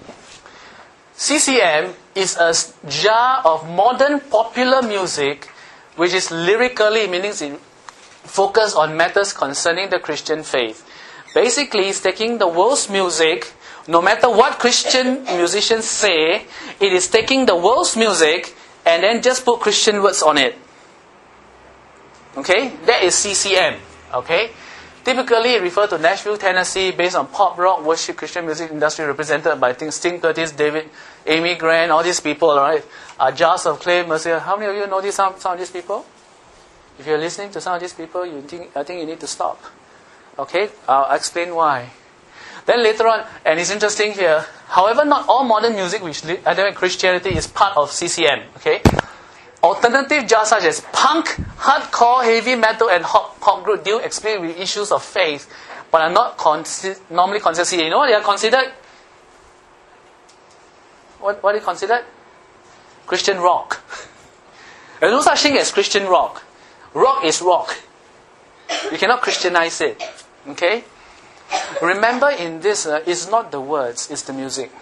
C C M is a genre of modern popular music which is lyrically, meaning it focus on matters concerning the Christian faith. Basically, it's taking the world's music, no matter what Christian musicians say, it is taking the world's music and then just put Christian words on it. Okay? That is C C M. Okay? Typically, it refers to Nashville, Tennessee, based on pop, rock, worship, Christian music industry represented by, I think, Sting, Curtis, David, Amy Grant, all these people, alright? Uh, Jars of Clay, Mercy. How many of you know these, some, some of these people? If you're listening to some of these people, you think, I think you need to stop. Okay? I'll explain why. Then later on, and it's interesting here, however, not all modern music which identify Christianity is part of C C M. Okay? Alternative genres such as punk, hardcore, heavy metal, and pop, pop group deal explain with issues of faith, but are not consi- normally considered. You know what they are considered? What what are they considered? Christian rock. There's no such thing as Christian rock. Rock is rock. You cannot Christianize it. Okay? Remember in this, uh, it's not the words, it's the music.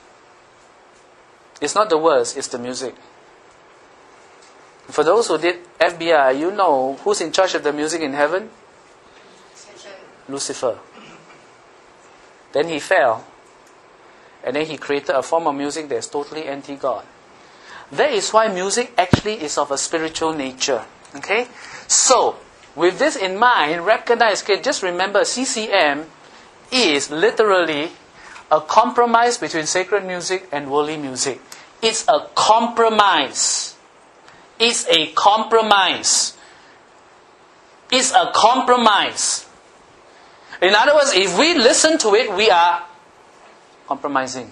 It's not the words, it's the music. For those who did F B I, you know who's in charge of the music in heaven? Lucifer. Then he fell. And then he created a form of music that is totally anti-God. That is why music actually is of a spiritual nature. Okay? So, with this in mind, recognize, okay, just remember C C M is literally a compromise between sacred music and worldly music. It's a compromise. It's a compromise. It's a compromise. In other words, if we listen to it, we are compromising.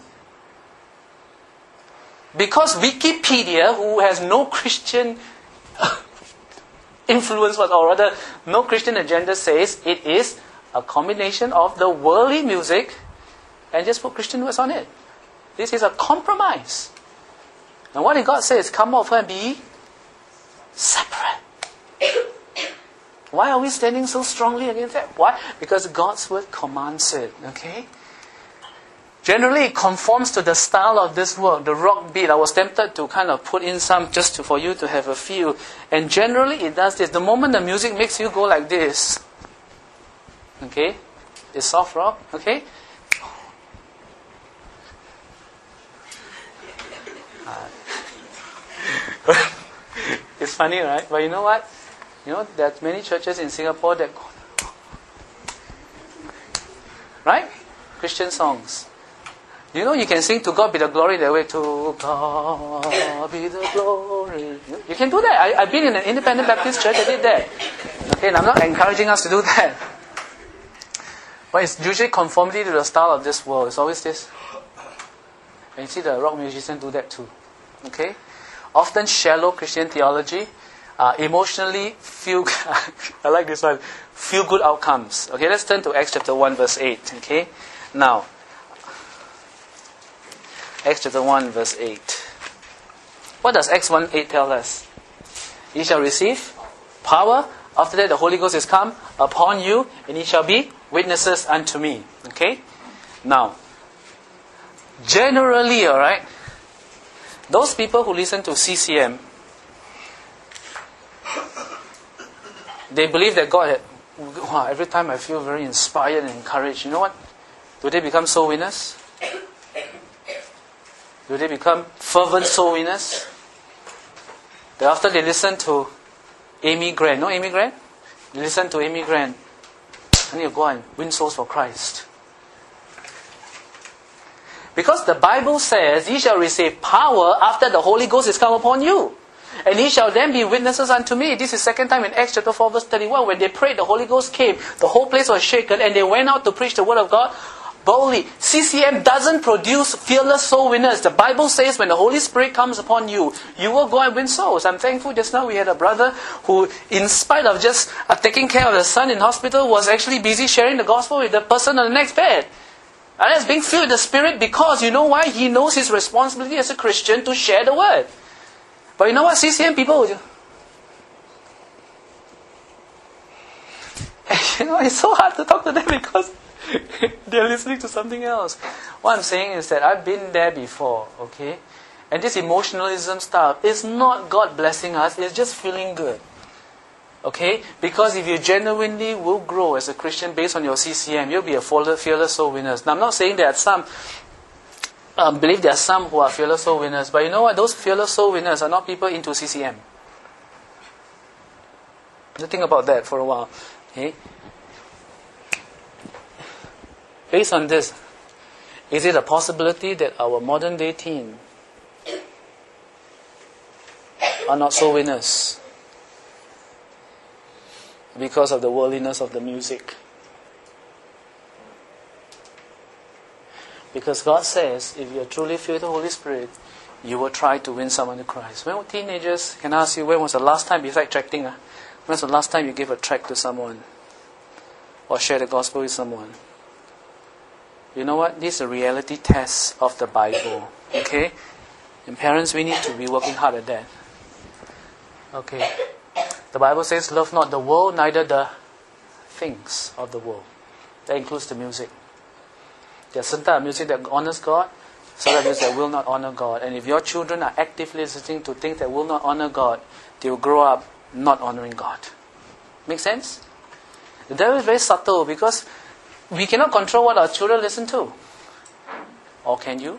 Because Wikipedia, who has no Christian influence, or rather no Christian agenda, says it is a combination of the worldly music and just put Christian words on it. This is a compromise. And what did God say is, come over and be separate. Why are we standing so strongly against that? Why? Because God's word commands it. Okay? Generally, it conforms to the style of this work, the rock beat. I was tempted to kind of put in some just to, for you to have a feel. And generally, it does this. The moment the music makes you go like this, okay, it's soft rock. Okay. It's funny, right? But you know what? You know, there are many churches in Singapore that, right? Christian songs. You know, you can sing "To God be the glory" that way. To God be the glory. You can do that. I, I've been in an independent Baptist church. I did that. Okay, and I'm not encouraging us to do that. But it's usually conformity to the style of this world. It's always this. And you see the rock musicians do that too. Okay? Often shallow Christian theology, uh, emotionally feel, I like this one, feel good outcomes. Okay, let's turn to Acts chapter one verse eight. Okay? Now, Acts chapter one verse eight. What does Acts one eight tell us? Ye shall receive power. After that the Holy Ghost is come upon you, and ye shall be witnesses unto me. Okay? Now, generally, alright, those people who listen to C C M, they believe that God had, wow, every time I feel very inspired and encouraged. You know what? Do they become soul winners? Do they become fervent soul winners? Then after they listen to Amy Grant, no Amy Grant? They listen to Amy Grant, I need to go and win souls for Christ. Because the Bible says, ye shall receive power after the Holy Ghost is come upon you. And ye shall then be witnesses unto me. This is second time in Acts chapter four verse thirty-one. When they prayed, the Holy Ghost came. The whole place was shaken. And they went out to preach the word of God boldly. C C M doesn't produce fearless soul winners. The Bible says when the Holy Spirit comes upon you, you will go and win souls. I'm thankful just now we had a brother who, in spite of just uh, taking care of the son in hospital, was actually busy sharing the gospel with the person on the next bed. And that's being filled with the Spirit because, you know why? He knows his responsibility as a Christian to share the word. But you know what? C C M people, you know, it's so hard to talk to them because they're listening to something else. What I'm saying is that I've been there before, okay? And this emotionalism stuff is not God blessing us, it's just feeling good. Okay? Because if you genuinely will grow as a Christian based on your C C M, you'll be a fearless soul winners. Now, I'm not saying there are some, I um, believe there are some who are fearless soul winners, but you know what? Those fearless soul winners are not people into C C M. Just think about that for a while. Okay? Based on this, is it a possibility that our modern day teen are not soul winners because of the worldliness of the music? Because God says, if you are truly filled with the Holy Spirit, you will try to win someone to Christ. When teenagers, can I ask you, when was the last time, besides tracting, uh, when was the last time you gave a tract to someone? Or shared the gospel with someone? You know what? This is a reality test of the Bible. Okay? And parents, we need to be working hard at that. Okay? The Bible says, love not the world, neither the things of the world. That includes the music. There's some type of music that honors God, some type of music that will not honor God. And if your children are actively listening to things that will not honor God, they will grow up not honoring God. Make sense? The devil is very subtle because we cannot control what our children listen to. Or can you?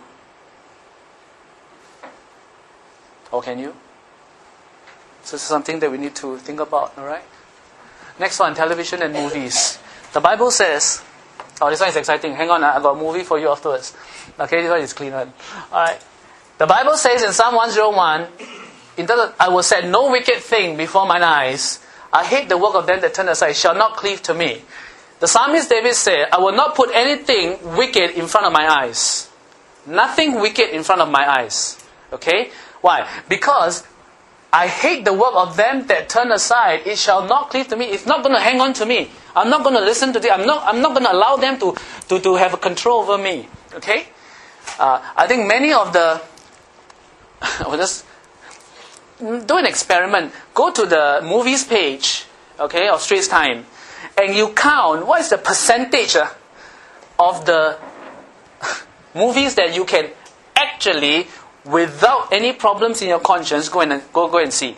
Or can you? So this is something that we need to think about, alright? Next one, television and movies. The Bible says, oh, this one is exciting. Hang on, I got a movie for you afterwards. Okay, this one is clean one. Alright. The Bible says in Psalm one oh one, in terms of, I will set no wicked thing before mine eyes. I hate the work of them that turn aside. Shall not cleave to me. The psalmist David said, I will not put anything wicked in front of my eyes. Nothing wicked in front of my eyes. Okay? Why? Because I hate the work of them that turn aside. It shall not cleave to me. It's not going to hang on to me. I'm not going to listen to them. I'm not, I'm not going to allow them to, to, to have a control over me. Okay? Uh, I think many of the... well, just do an experiment. Go to the movies page, okay, of Straits Time, and you count what is the percentage uh, of the movies that you can actually, without any problems in your conscience, go and go go and see.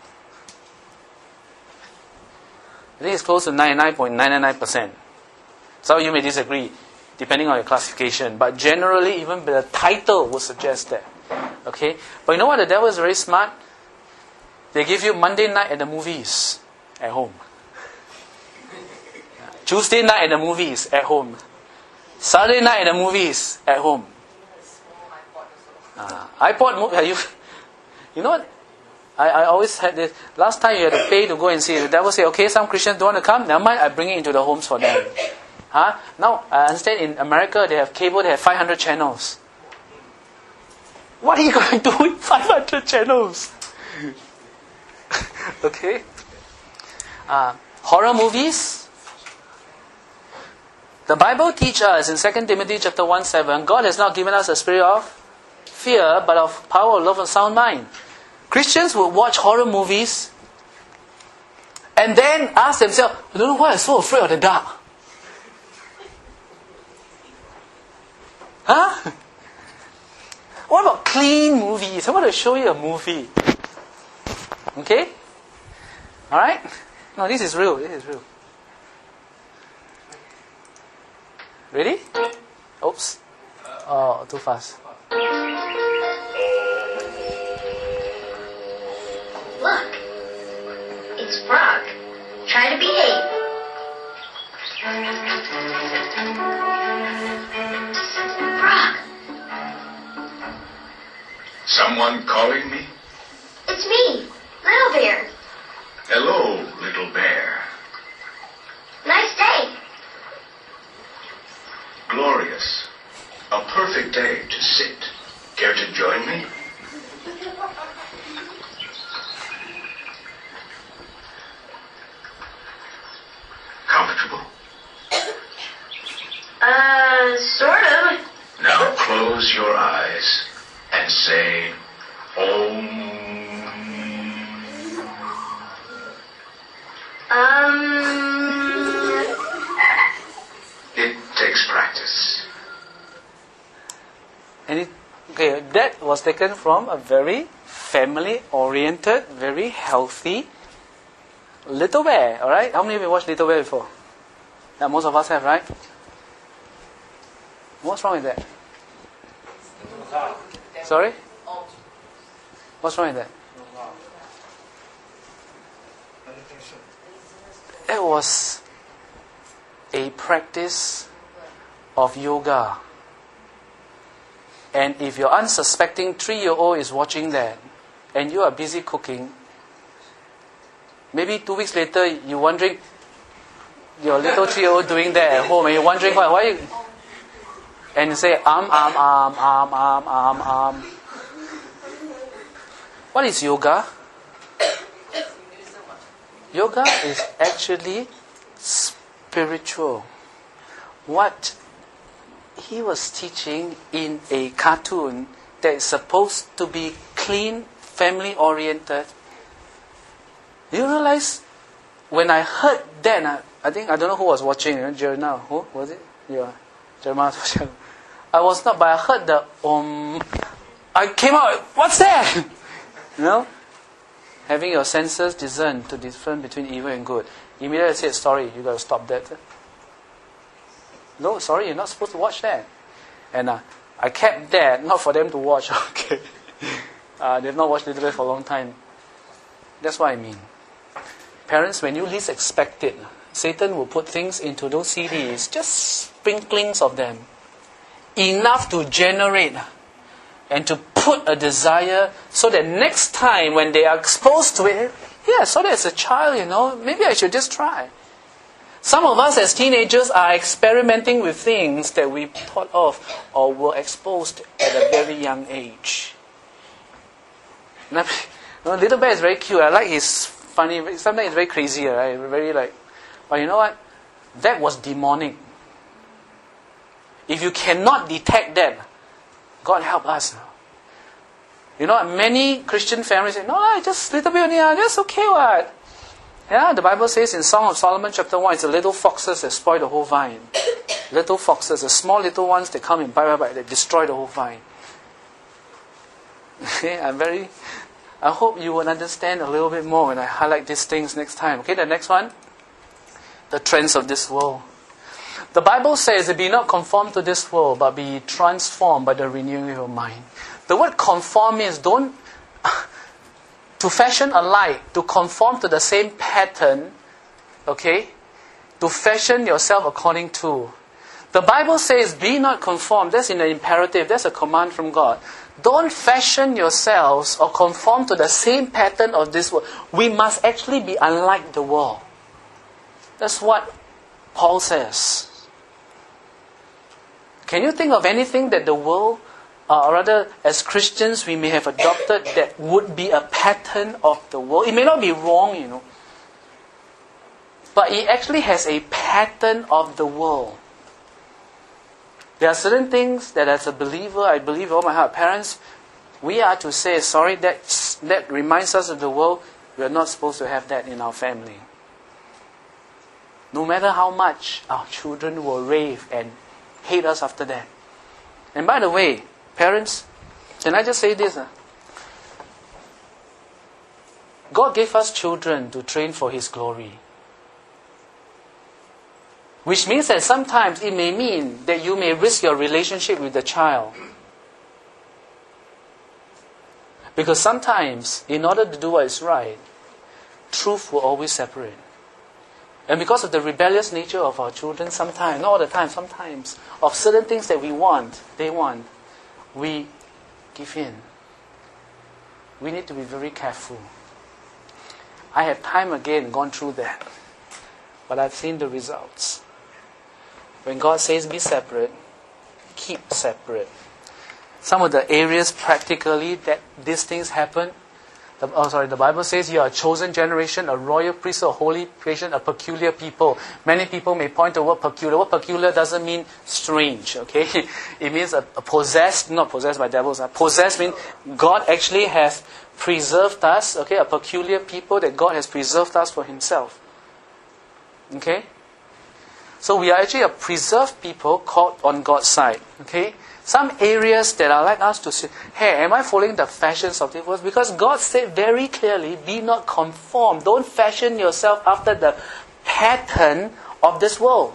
I think it's close to ninety-nine point nine nine nine percent. Some of you may disagree, depending on your classification. But generally, even the title would suggest that. Okay? But you know what? The devil is very smart. They give you Monday night at the movies at home. Tuesday night at the movies at home. Saturday night at the movies at home. Uh, iPod movie. You, you know what? I, I always had this. Last time you had to pay to go and see it. The devil say, okay, some Christians don't want to come. Never mind, I bring it into the homes for them. Huh? Now, I understand in America they have cable, they have five hundred channels. What are you going to do with five hundred channels? Okay. Uh, horror movies. The Bible teaches us in Second Timothy chapter one seven, God has not given us a spirit of fear, but of power, love, and sound mind. Christians will watch horror movies and then ask themselves, I don't know why I'm so afraid of the dark. Huh? What about clean movies? I want to show you a movie. Okay? Alright? No, this is real. This is real. Ready? Oops. Oh, too fast. Look. It's Frog. Try to behave. Frog. Someone calling me? It's me, Little Bear. Hello, little bear. Nice day. Glorious. A perfect day to sit. Care to join me? Comfortable? Uh, sort of. Now close your eyes and say, Om. Um... It takes practice. And it, okay, that was taken from a very family-oriented, very healthy Little Bear. All right, how many of you watched Little Bear before? Yeah, most of us have, right? What's wrong with that? Sorry? What's wrong with that? It was a practice of yoga. And if your unsuspecting three-year-old is watching that, and you are busy cooking, maybe two weeks later you're wondering, your little three-year-old doing that at home, and you're wondering why, why you, and you say, um, um, um, um, um, um, um. What is yoga? Yoga is actually spiritual. What he was teaching in a cartoon that is supposed to be clean, family-oriented. You realize, when I heard that, I, I think, I don't know who was watching, you know, Jeremiah, who was it? Yeah, Jeremiah was watching. I was not, but I heard the um. I came out, what's that? You know? Having your senses discern to discern between evil and good. Immediately I said, sorry, you got to stop that. No, sorry, you're not supposed to watch that. And uh, I kept that, not for them to watch. Okay, uh, they've not watched Little Bear for a long time. That's what I mean. Parents, when you least expect it, Satan will put things into those C Ds, just sprinklings of them, enough to generate and to put a desire, so that next time when they are exposed to it, yeah, so that as a child, you know, maybe I should just try. Some of us as teenagers are experimenting with things that we thought of or were exposed at a very young age. Now, Little Bear is very cute. I like his funny, sometimes it's very crazy, right? Very like, but you know what? That was demonic. If you cannot detect that, God help us. You know, many Christian families say, no, just little bit only, just okay what? Yeah, the Bible says in Song of Solomon chapter one, it's the little foxes that spoil the whole vine. Little foxes, the small little ones that come and bite, bite, bite, that destroy the whole vine. Okay, I'm very, I hope you will understand a little bit more when I highlight these things next time. Okay, the next one, the trends of this world. The Bible says, be not conformed to this world, but be transformed by the renewing of your mind. The word conform means don't, to fashion alike, to conform to the same pattern, okay? To fashion yourself according to. The Bible says, be not conformed. That's in the imperative. That's a command from God. Don't fashion yourselves or conform to the same pattern of this world. We must actually be unlike the world. That's what Paul says. Can you think of anything that the world, uh, or rather as Christians, we may have adopted that would be a pattern of the world? It may not be wrong, you know. But it actually has a pattern of the world. There are certain things that as a believer, I believe with all my heart, parents, we are to say, sorry, that, that reminds us of the world. We are not supposed to have that in our family. No matter how much our children will rave and hate us after that. And by the way, parents, can I just say this? Uh? God gave us children to train for His glory. Which means that sometimes it may mean that you may risk your relationship with the child. Because sometimes, in order to do what is right, truth will always separate. And because of the rebellious nature of our children, sometimes, not all the time, sometimes, of certain things that we want, they want, we give in. We need to be very careful. I have time again gone through that. But I've seen the results. When God says be separate, keep separate. Some of the areas practically that these things happen, the, oh sorry, the Bible says you are a chosen generation, a royal priesthood, a holy creation, a peculiar people. Many people may point to the word peculiar. The word peculiar doesn't mean strange, okay? It means a, a possessed, not possessed by devils. Possessed means God actually has preserved us, okay? A peculiar people that God has preserved us for Himself. Okay? So we are actually a preserved people called on God's side. Okay? Some areas that are like us to say, hey, am I following the fashions of the world? Because God said very clearly, be not conformed. Don't fashion yourself after the pattern of this world.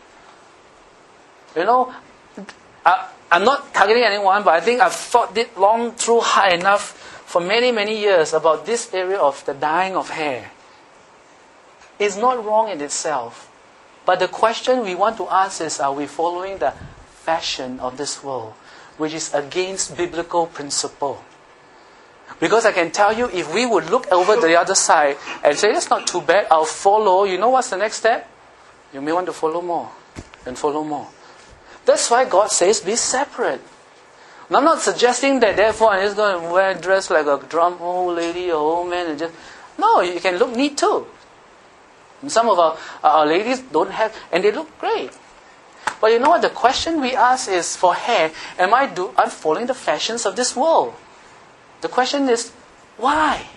You know, I, I'm not targeting anyone, but I think I've thought it long through hard enough for many, many years about this area of the dyeing of hair. It's not wrong in itself. But the question we want to ask is, are we following the fashion of this world, which is against biblical principle? Because I can tell you, if we would look over the other side and say, that's not too bad, I'll follow, you know what's the next step? You may want to follow more and follow more. That's why God says, be separate. And I'm not suggesting that therefore I'm just going to wear a dress like a drum old lady or old man. And just No, you can look neat too. And some of our, our ladies don't have, and they look great. But you know what? The question we ask is, for hair, am I do? I'm following the fashions of this world. The question is, why?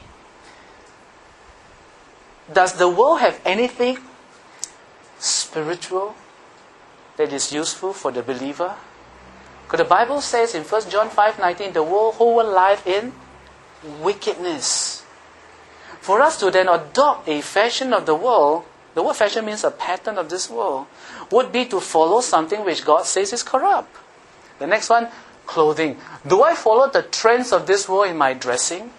Does the world have anything spiritual that is useful for the believer? Because the Bible says in First John five nineteen, the world whole life in wickedness. For us to then adopt a fashion of the world, the word fashion means a pattern of this world, would be to follow something which God says is corrupt. The next one, clothing. Do I follow the trends of this world in my dressing?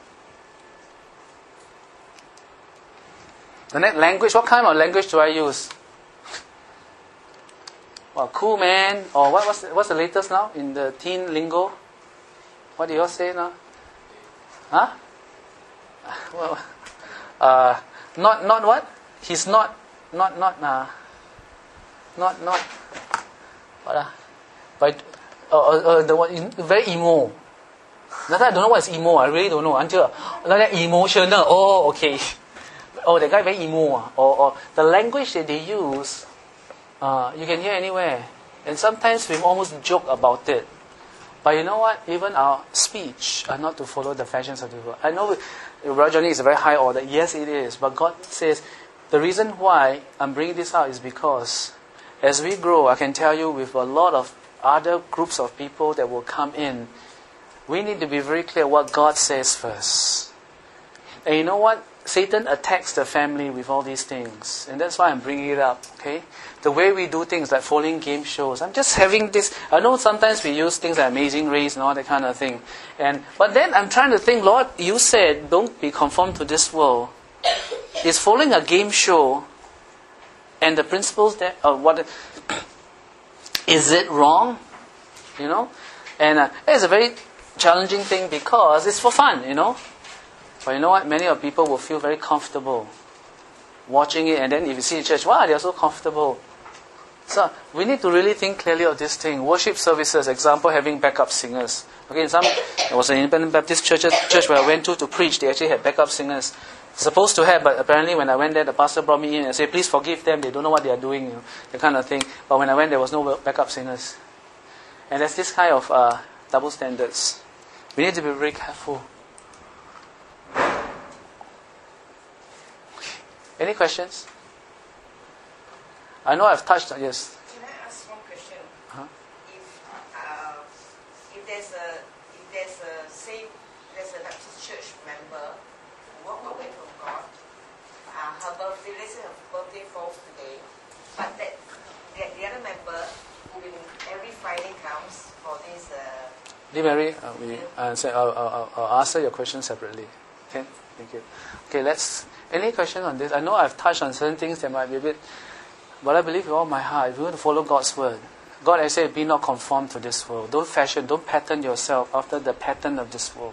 The next, language. What kind of language do I use? Well, cool man, or what, what's, the, what's the latest now in the teen lingo? What do you all say now? Huh? Well, uh, not not what? He's not not not uh, Not, not, what ah? But, uh, uh, uh, the one, very emo. That I don't know what is emo. I really don't know. Until, like that emotional. Oh, okay. Oh, the guy very emo. Ah. Or, or the language that they use, uh, you can hear anywhere. And sometimes we almost joke about it. But you know what? Even our speech are not to follow the fashions of the world. I know Brother Johnny is a very high order. Yes, it is. But God says, the reason why I'm bringing this out is because as we grow, I can tell you with a lot of other groups of people that will come in, we need to be very clear what God says first. And you know what? Satan attacks the family with all these things. And that's why I'm bringing it up. Okay? The way we do things like following game shows. I'm just having this. I know sometimes we use things like Amazing Race and all that kind of thing. And But then I'm trying to think, Lord, you said don't be conformed to this world. Is following a game show and the principles that, or what, is it wrong? You know? And uh, it's a very challenging thing because it's for fun, you know? But you know what? Many of people will feel very comfortable watching it, and then if you see in church, wow, they're so comfortable. So we need to really think clearly of this thing. Worship services, example, having backup singers. Okay, in some, there was an independent Baptist church, church where I went to to preach. They actually had backup singers. Supposed to have, but apparently when I went there, the pastor brought me in and said, please forgive them. They don't know what they are doing, you know, that kind of thing. But when I went, there was no backup singers. And there's this kind of uh, double standards. We need to be very careful. Any questions? I know I've touched on, yes. Can I ask one question? Huh? If uh, if there's a if there's a say there's a Baptist church member who walk away from God, uh, her birthday, let's say her birthday falls today, but that the, the other member who will every Friday comes for this. Uh, Dear Mary, uh, we answer, I'll, I'll, I'll answer your question separately. Okay, thank you. Okay, let's. Any question on this? I know I've touched on certain things that might be a bit, but I believe with all my heart, if you want to follow God's word, God has said, be not conformed to this world. Don't fashion, don't pattern yourself after the pattern of this world.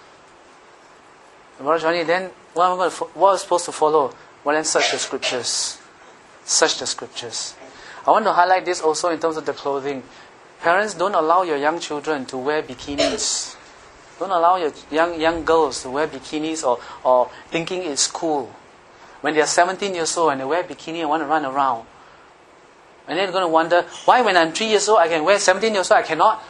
Brother Johnny, then what am I going to, what am I supposed to follow? Well, then search the scriptures. Search the scriptures. I want to highlight this also in terms of the clothing. Parents, don't allow your young children to wear bikinis. Don't allow your young young girls to wear bikinis or, or thinking it's cool. When they are seventeen years old and they wear bikini and want to run around. And then they're going to wonder, why when I'm three years old I can wear, seventeen years old I cannot?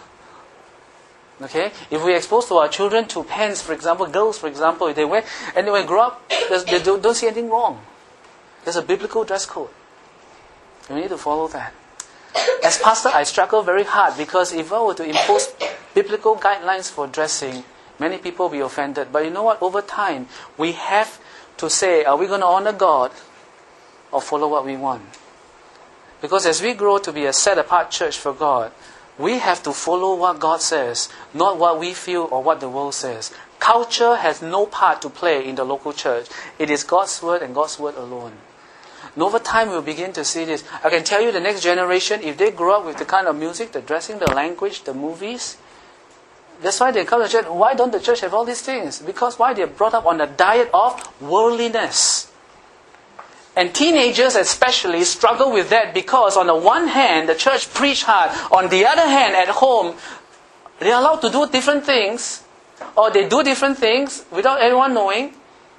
Okay? If we expose to our children to pants, for example, girls, for example, if they wear, and they will grow up, they don't, don't see anything wrong. There's a biblical dress code. We need to follow that. As pastor, I struggle very hard because if I were to impose biblical guidelines for dressing, many people will be offended. But you know what? Over time, we have to say, are we going to honor God or follow what we want? Because as we grow to be a set-apart church for God, we have to follow what God says, not what we feel or what the world says. Culture has no part to play in the local church. It is God's word and God's word alone. And over time, we'll begin to see this. I can tell you the next generation, if they grow up with the kind of music, the dressing, the language, the movies, that's why they come to church. Why don't the church have all these things? Because why? They're brought up on a diet of worldliness. And teenagers especially struggle with that because on the one hand, the church preach hard. On the other hand, at home, they're allowed to do different things. Or they do different things without anyone knowing.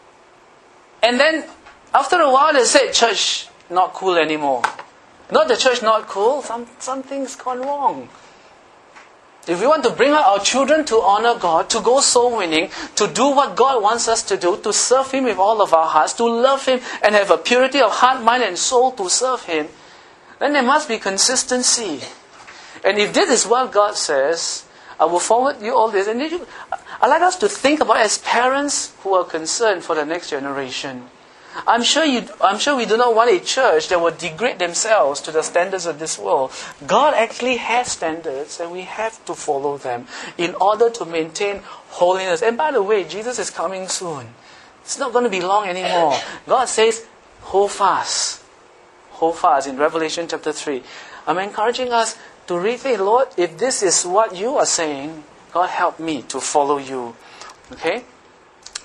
And then, after a while, they say, church not cool anymore. Not the church not cool, some something's gone wrong. If we want to bring up our children to honor God, to go soul winning, to do what God wants us to do, to serve Him with all of our hearts, to love Him and have a purity of heart, mind and soul to serve Him, then there must be consistency. And if this is what God says, I will forward you all this. And you, I'd like us to think about it as parents who are concerned for the next generation. I'm sure you. I'm sure we do not want a church that will degrade themselves to the standards of this world. God actually has standards, and we have to follow them in order to maintain holiness. And by the way, Jesus is coming soon. It's not going to be long anymore. God says, "Hold fast, hold fast." In Revelation chapter three, I'm encouraging us to rethink, Lord, if this is what you are saying, God help me to follow you. Okay.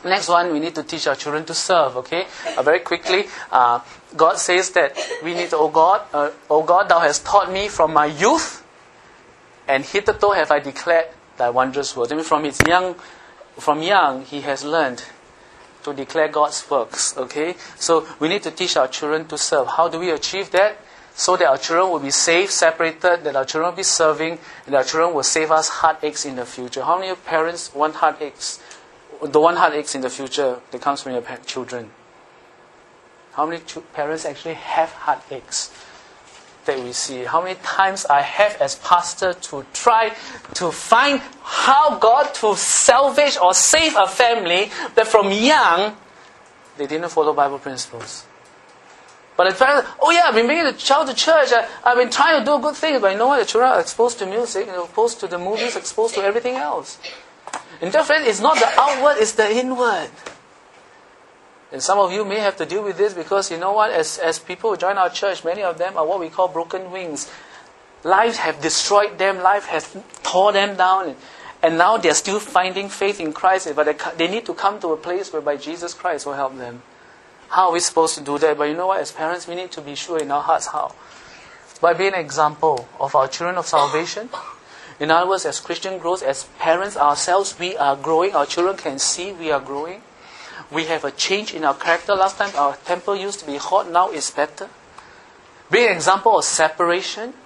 Next one, we need to teach our children to serve, okay? Uh, very quickly, uh, God says that we need to, oh God, uh, oh God, thou hast taught me from my youth, and hitherto have I declared thy wondrous words. I mean, from his young, from young, he has learned to declare God's works, okay? So we need to teach our children to serve. How do we achieve that? So that our children will be saved, separated, that our children will be serving, and our children will save us heartaches in the future. How many parents want heartaches? The one heartaches in the future that comes from your children. How many ch- parents actually have heartaches that we see? How many times I have as pastor to try to find how God to salvage or save a family that from young they didn't follow Bible principles. But the parents, oh yeah, I've been bringing the child to church. I, I've been trying to do good things, but you know what? The children are exposed to music, exposed to the movies, exposed to everything else. And therefore, it's not the outward, it's the inward. And some of you may have to deal with this because you know what? As as people who join our church, many of them are what we call broken wings. Lives have destroyed them. Life has torn them down. And, and now they're still finding faith in Christ. But they, they need to come to a place whereby Jesus Christ will help them. How are we supposed to do that? But you know what? As parents, we need to be sure in our hearts how. By being an example of our children of salvation. In other words, as Christian growth, as parents ourselves, we are growing. Our children can see we are growing. We have a change in our character. Last time our temper used to be hot, now it's better. Being an example of separation.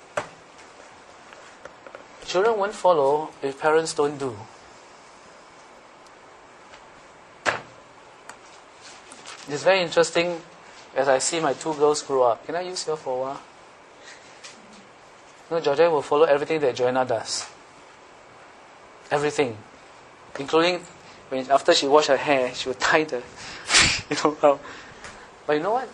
Children won't follow if parents don't do. It's very interesting as I see my two girls grow up. Can I use her for a while? No, Georgia will follow everything that Joanna does. Everything. Including when after she wash her hair, she will tie the, you know. How. But you know what?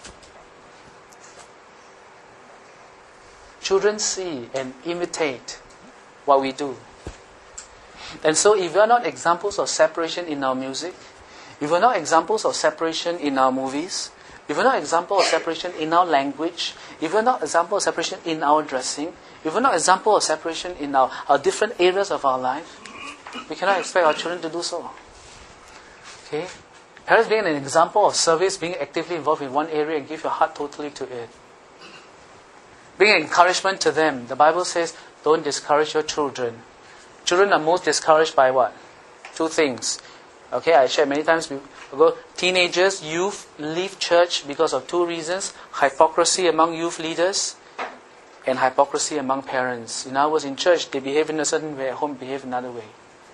Children see and imitate what we do. And so if we are not examples of separation in our music, if we are not examples of separation in our movies, if we are not examples of separation in our language, if we are not examples of separation in our dressing, if we are not examples of separation in our, our different areas of our life, we cannot expect our children to do so. Okay? Parents being an example of service, being actively involved in one area and give your heart totally to it. Being an encouragement to them. The Bible says, don't discourage your children. Children are most discouraged by what? Two things. Okay, I shared many times ago. Teenagers, youth leave church because of two reasons. Hypocrisy among youth leaders and hypocrisy among parents. In other words, in church, they behave in a certain way, at home behave another way.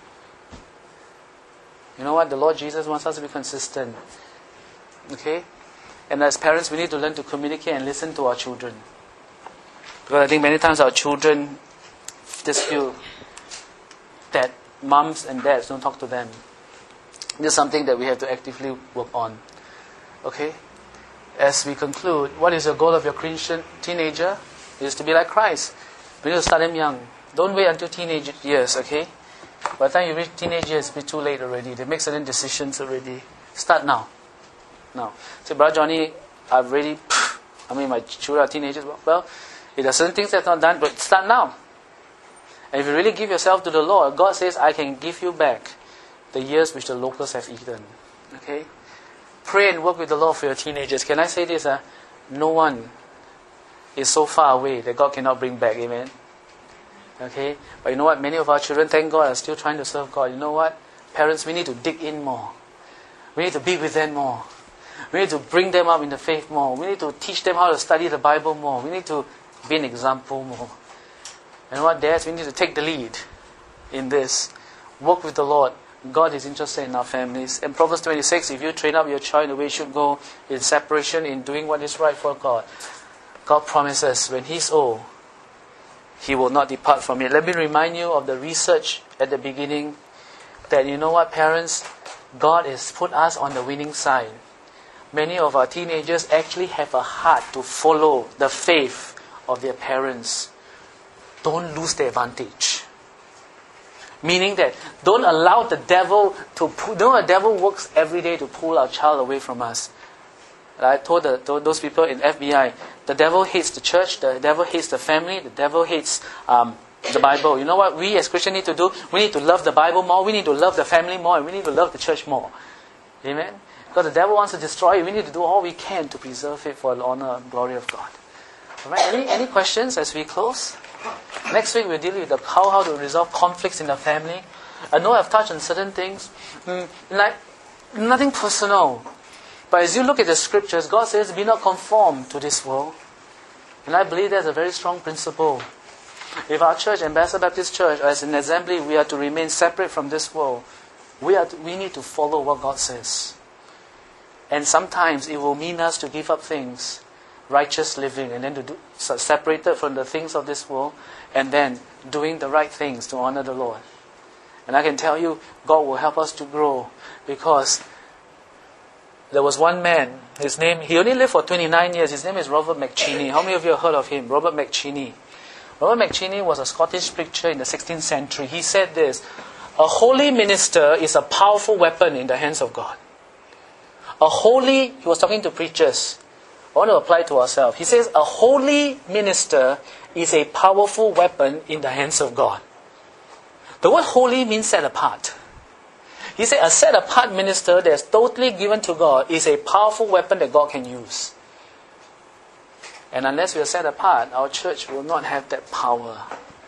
You know what? The Lord Jesus wants us to be consistent. Okay? And as parents, we need to learn to communicate and listen to our children. Because I think many times our children just feel that moms and dads don't talk to them. This is something that we have to actively work on. Okay? As we conclude, what is the goal of your Christian teenager? It is to be like Christ. We need to start them young. Don't wait until teenage years, okay? By the time you reach teenage years, it's too late already. They make certain decisions already. Start now. Now. Say, Brother Johnny, I've really, I mean, my children are teenagers. Well, there are certain things that's not done, but start now. And if you really give yourself to the Lord, God says, I can give you back the years which the locusts have eaten. Okay? Pray and work with the Lord for your teenagers. Can I say this? Uh, no one is so far away that God cannot bring back. Amen? Okay? But you know what? Many of our children, thank God, are still trying to serve God. You know what? Parents, we need to dig in more. We need to be with them more. We need to bring them up in the faith more. We need to teach them how to study the Bible more. We need to be an example more. And what, dads? We need to take the lead in this. Work with the Lord. God is interested in our families. And Proverbs twenty-six, if you train up your child in the way he should go, in separation, in doing what is right for God, God promises when he's old, he will not depart from it. Let me remind you of the research at the beginning that, you know what, parents, God has put us on the winning side. Many of our teenagers actually have a heart to follow the faith of their parents. Don't lose the advantage. Meaning that don't allow the devil to pull, you know the devil works every day to pull our child away from us. I told, the, told those people in F B I, the devil hates the church, the devil hates the family, the devil hates um, the Bible. You know what we as Christians need to do? We need to love the Bible more. We need to love the family more. And we need to love the church more. Amen? Because the devil wants to destroy it. We need to do all we can to preserve it for the honor and glory of God. All right? Any, any questions as we close? Next week we'll deal with the how, how to resolve conflicts in the family. I know I've touched on certain things. Mm, like, nothing personal. But as you look at the scriptures, God says, be not conformed to this world. And I believe that's a very strong principle. If our church, Ambassador Baptist Church, as an assembly, we are to remain separate from this world, we are to, we need to follow what God says. And sometimes it will mean us to give up things, righteous living, and then to do separated from the things of this world, and then doing the right things to honor the Lord. And I can tell you, God will help us to grow, because there was one man, his name, he only lived for twenty-nine years, his name is Robert McCheyne. How many of you have heard of him? Robert McCheyne. Robert McCheyne was a Scottish preacher in the sixteenth century. He said this, a holy minister is a powerful weapon in the hands of God. A holy, he was talking to preachers. I want to apply to ourselves. He says, a holy minister is a powerful weapon in the hands of God. The word holy means set apart. He said, a set apart minister that is totally given to God is a powerful weapon that God can use. And unless we are set apart, our church will not have that power.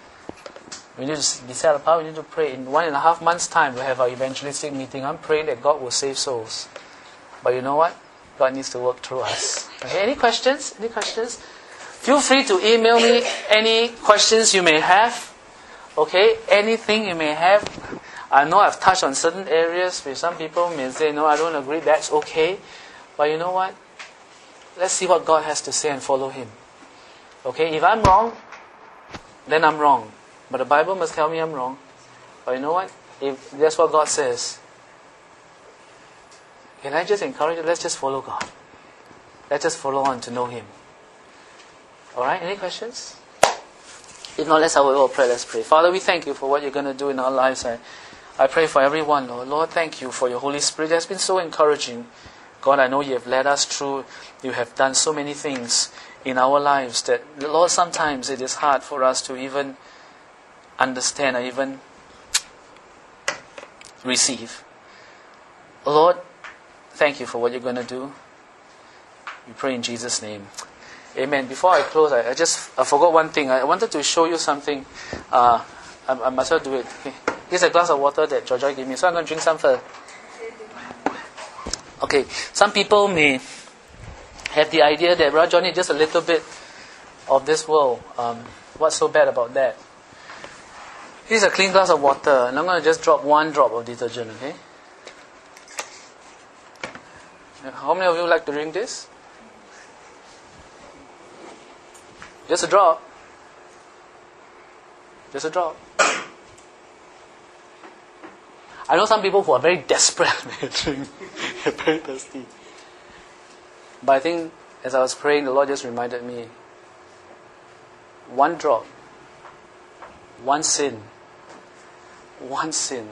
We need to be set apart. We need to pray. In one and a half months' time, we'll have our evangelistic meeting. I'm praying that God will save souls. But you know what? God needs to work through us. Okay, any questions? Any questions? Feel free to email me any questions you may have. Okay, anything you may have. I know I've touched on certain areas where some people may say, no, I don't agree. That's okay. But you know what? Let's see what God has to say and follow Him. Okay, if I'm wrong, then I'm wrong. But the Bible must tell me I'm wrong. But you know what? If that's what God says, can I just encourage you? Let's just follow God. Let's just follow on to know Him. Alright, any questions? If not, let's have a little prayer. Let's pray. Father, we thank You for what You're going to do in our lives. I, I pray for everyone, Lord. Lord, thank You for Your Holy Spirit. That's been so encouraging. God, I know You have led us through. You have done so many things in our lives that, Lord, sometimes it is hard for us to even understand or even receive. Lord, thank You for what You're going to do. We pray in Jesus' name. Amen. Before I close, I, I just I forgot one thing. I wanted to show you something. Uh, I, I must well do it. Okay. Here's a glass of water that Joy gave me. So I'm going to drink some first. Okay. Some people may have the idea that, Brother Johnny, just a little bit of this world. Um, what's so bad about that? Here's a clean glass of water, and I'm going to just drop one drop of detergent. Okay. How many of you like to drink this? Just a drop. Just a drop. I know some people who are very desperate when they drink. They're very thirsty. But I think as I was praying, the Lord just reminded me, one drop, one sin, one sin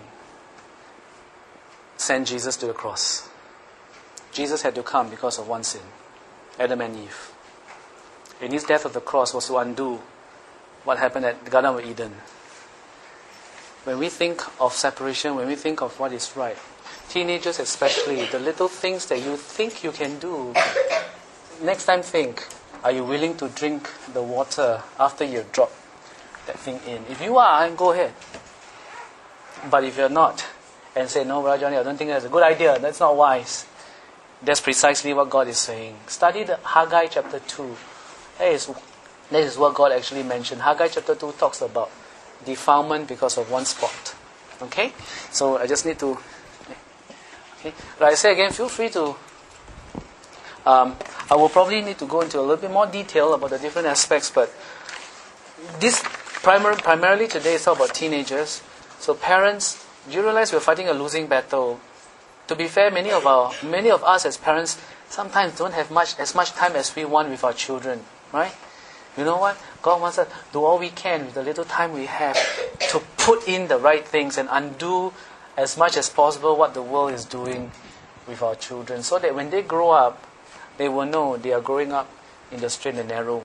sent Jesus to the cross. Jesus had to come because of one sin, Adam and Eve. And His death of the cross was to undo what happened at the Garden of Eden. When we think of separation, when we think of what is right, teenagers especially, the little things that you think you can do, next time think, are you willing to drink the water after you drop that thing in? If you are, go ahead. But if you're not, and say, no, Brother Johnny, I don't think that's a good idea, that's not wise. That's precisely what God is saying. Study the Haggai chapter two. That is, that is what God actually mentioned. Haggai chapter two talks about defilement because of one spot. Okay? So I just need to... Okay. But I say again, feel free to... Um, I will probably need to go into a little bit more detail about the different aspects, but this primar- primarily today is all about teenagers. So parents, do you realize we're fighting a losing battle? To be fair, many of our, many of us as parents sometimes don't have much as much time as we want with our children, right? You know what? God wants us to do all we can with the little time we have to put in the right things and undo as much as possible what the world is doing with our children, so that when they grow up, they will know they are growing up in the straight and narrow.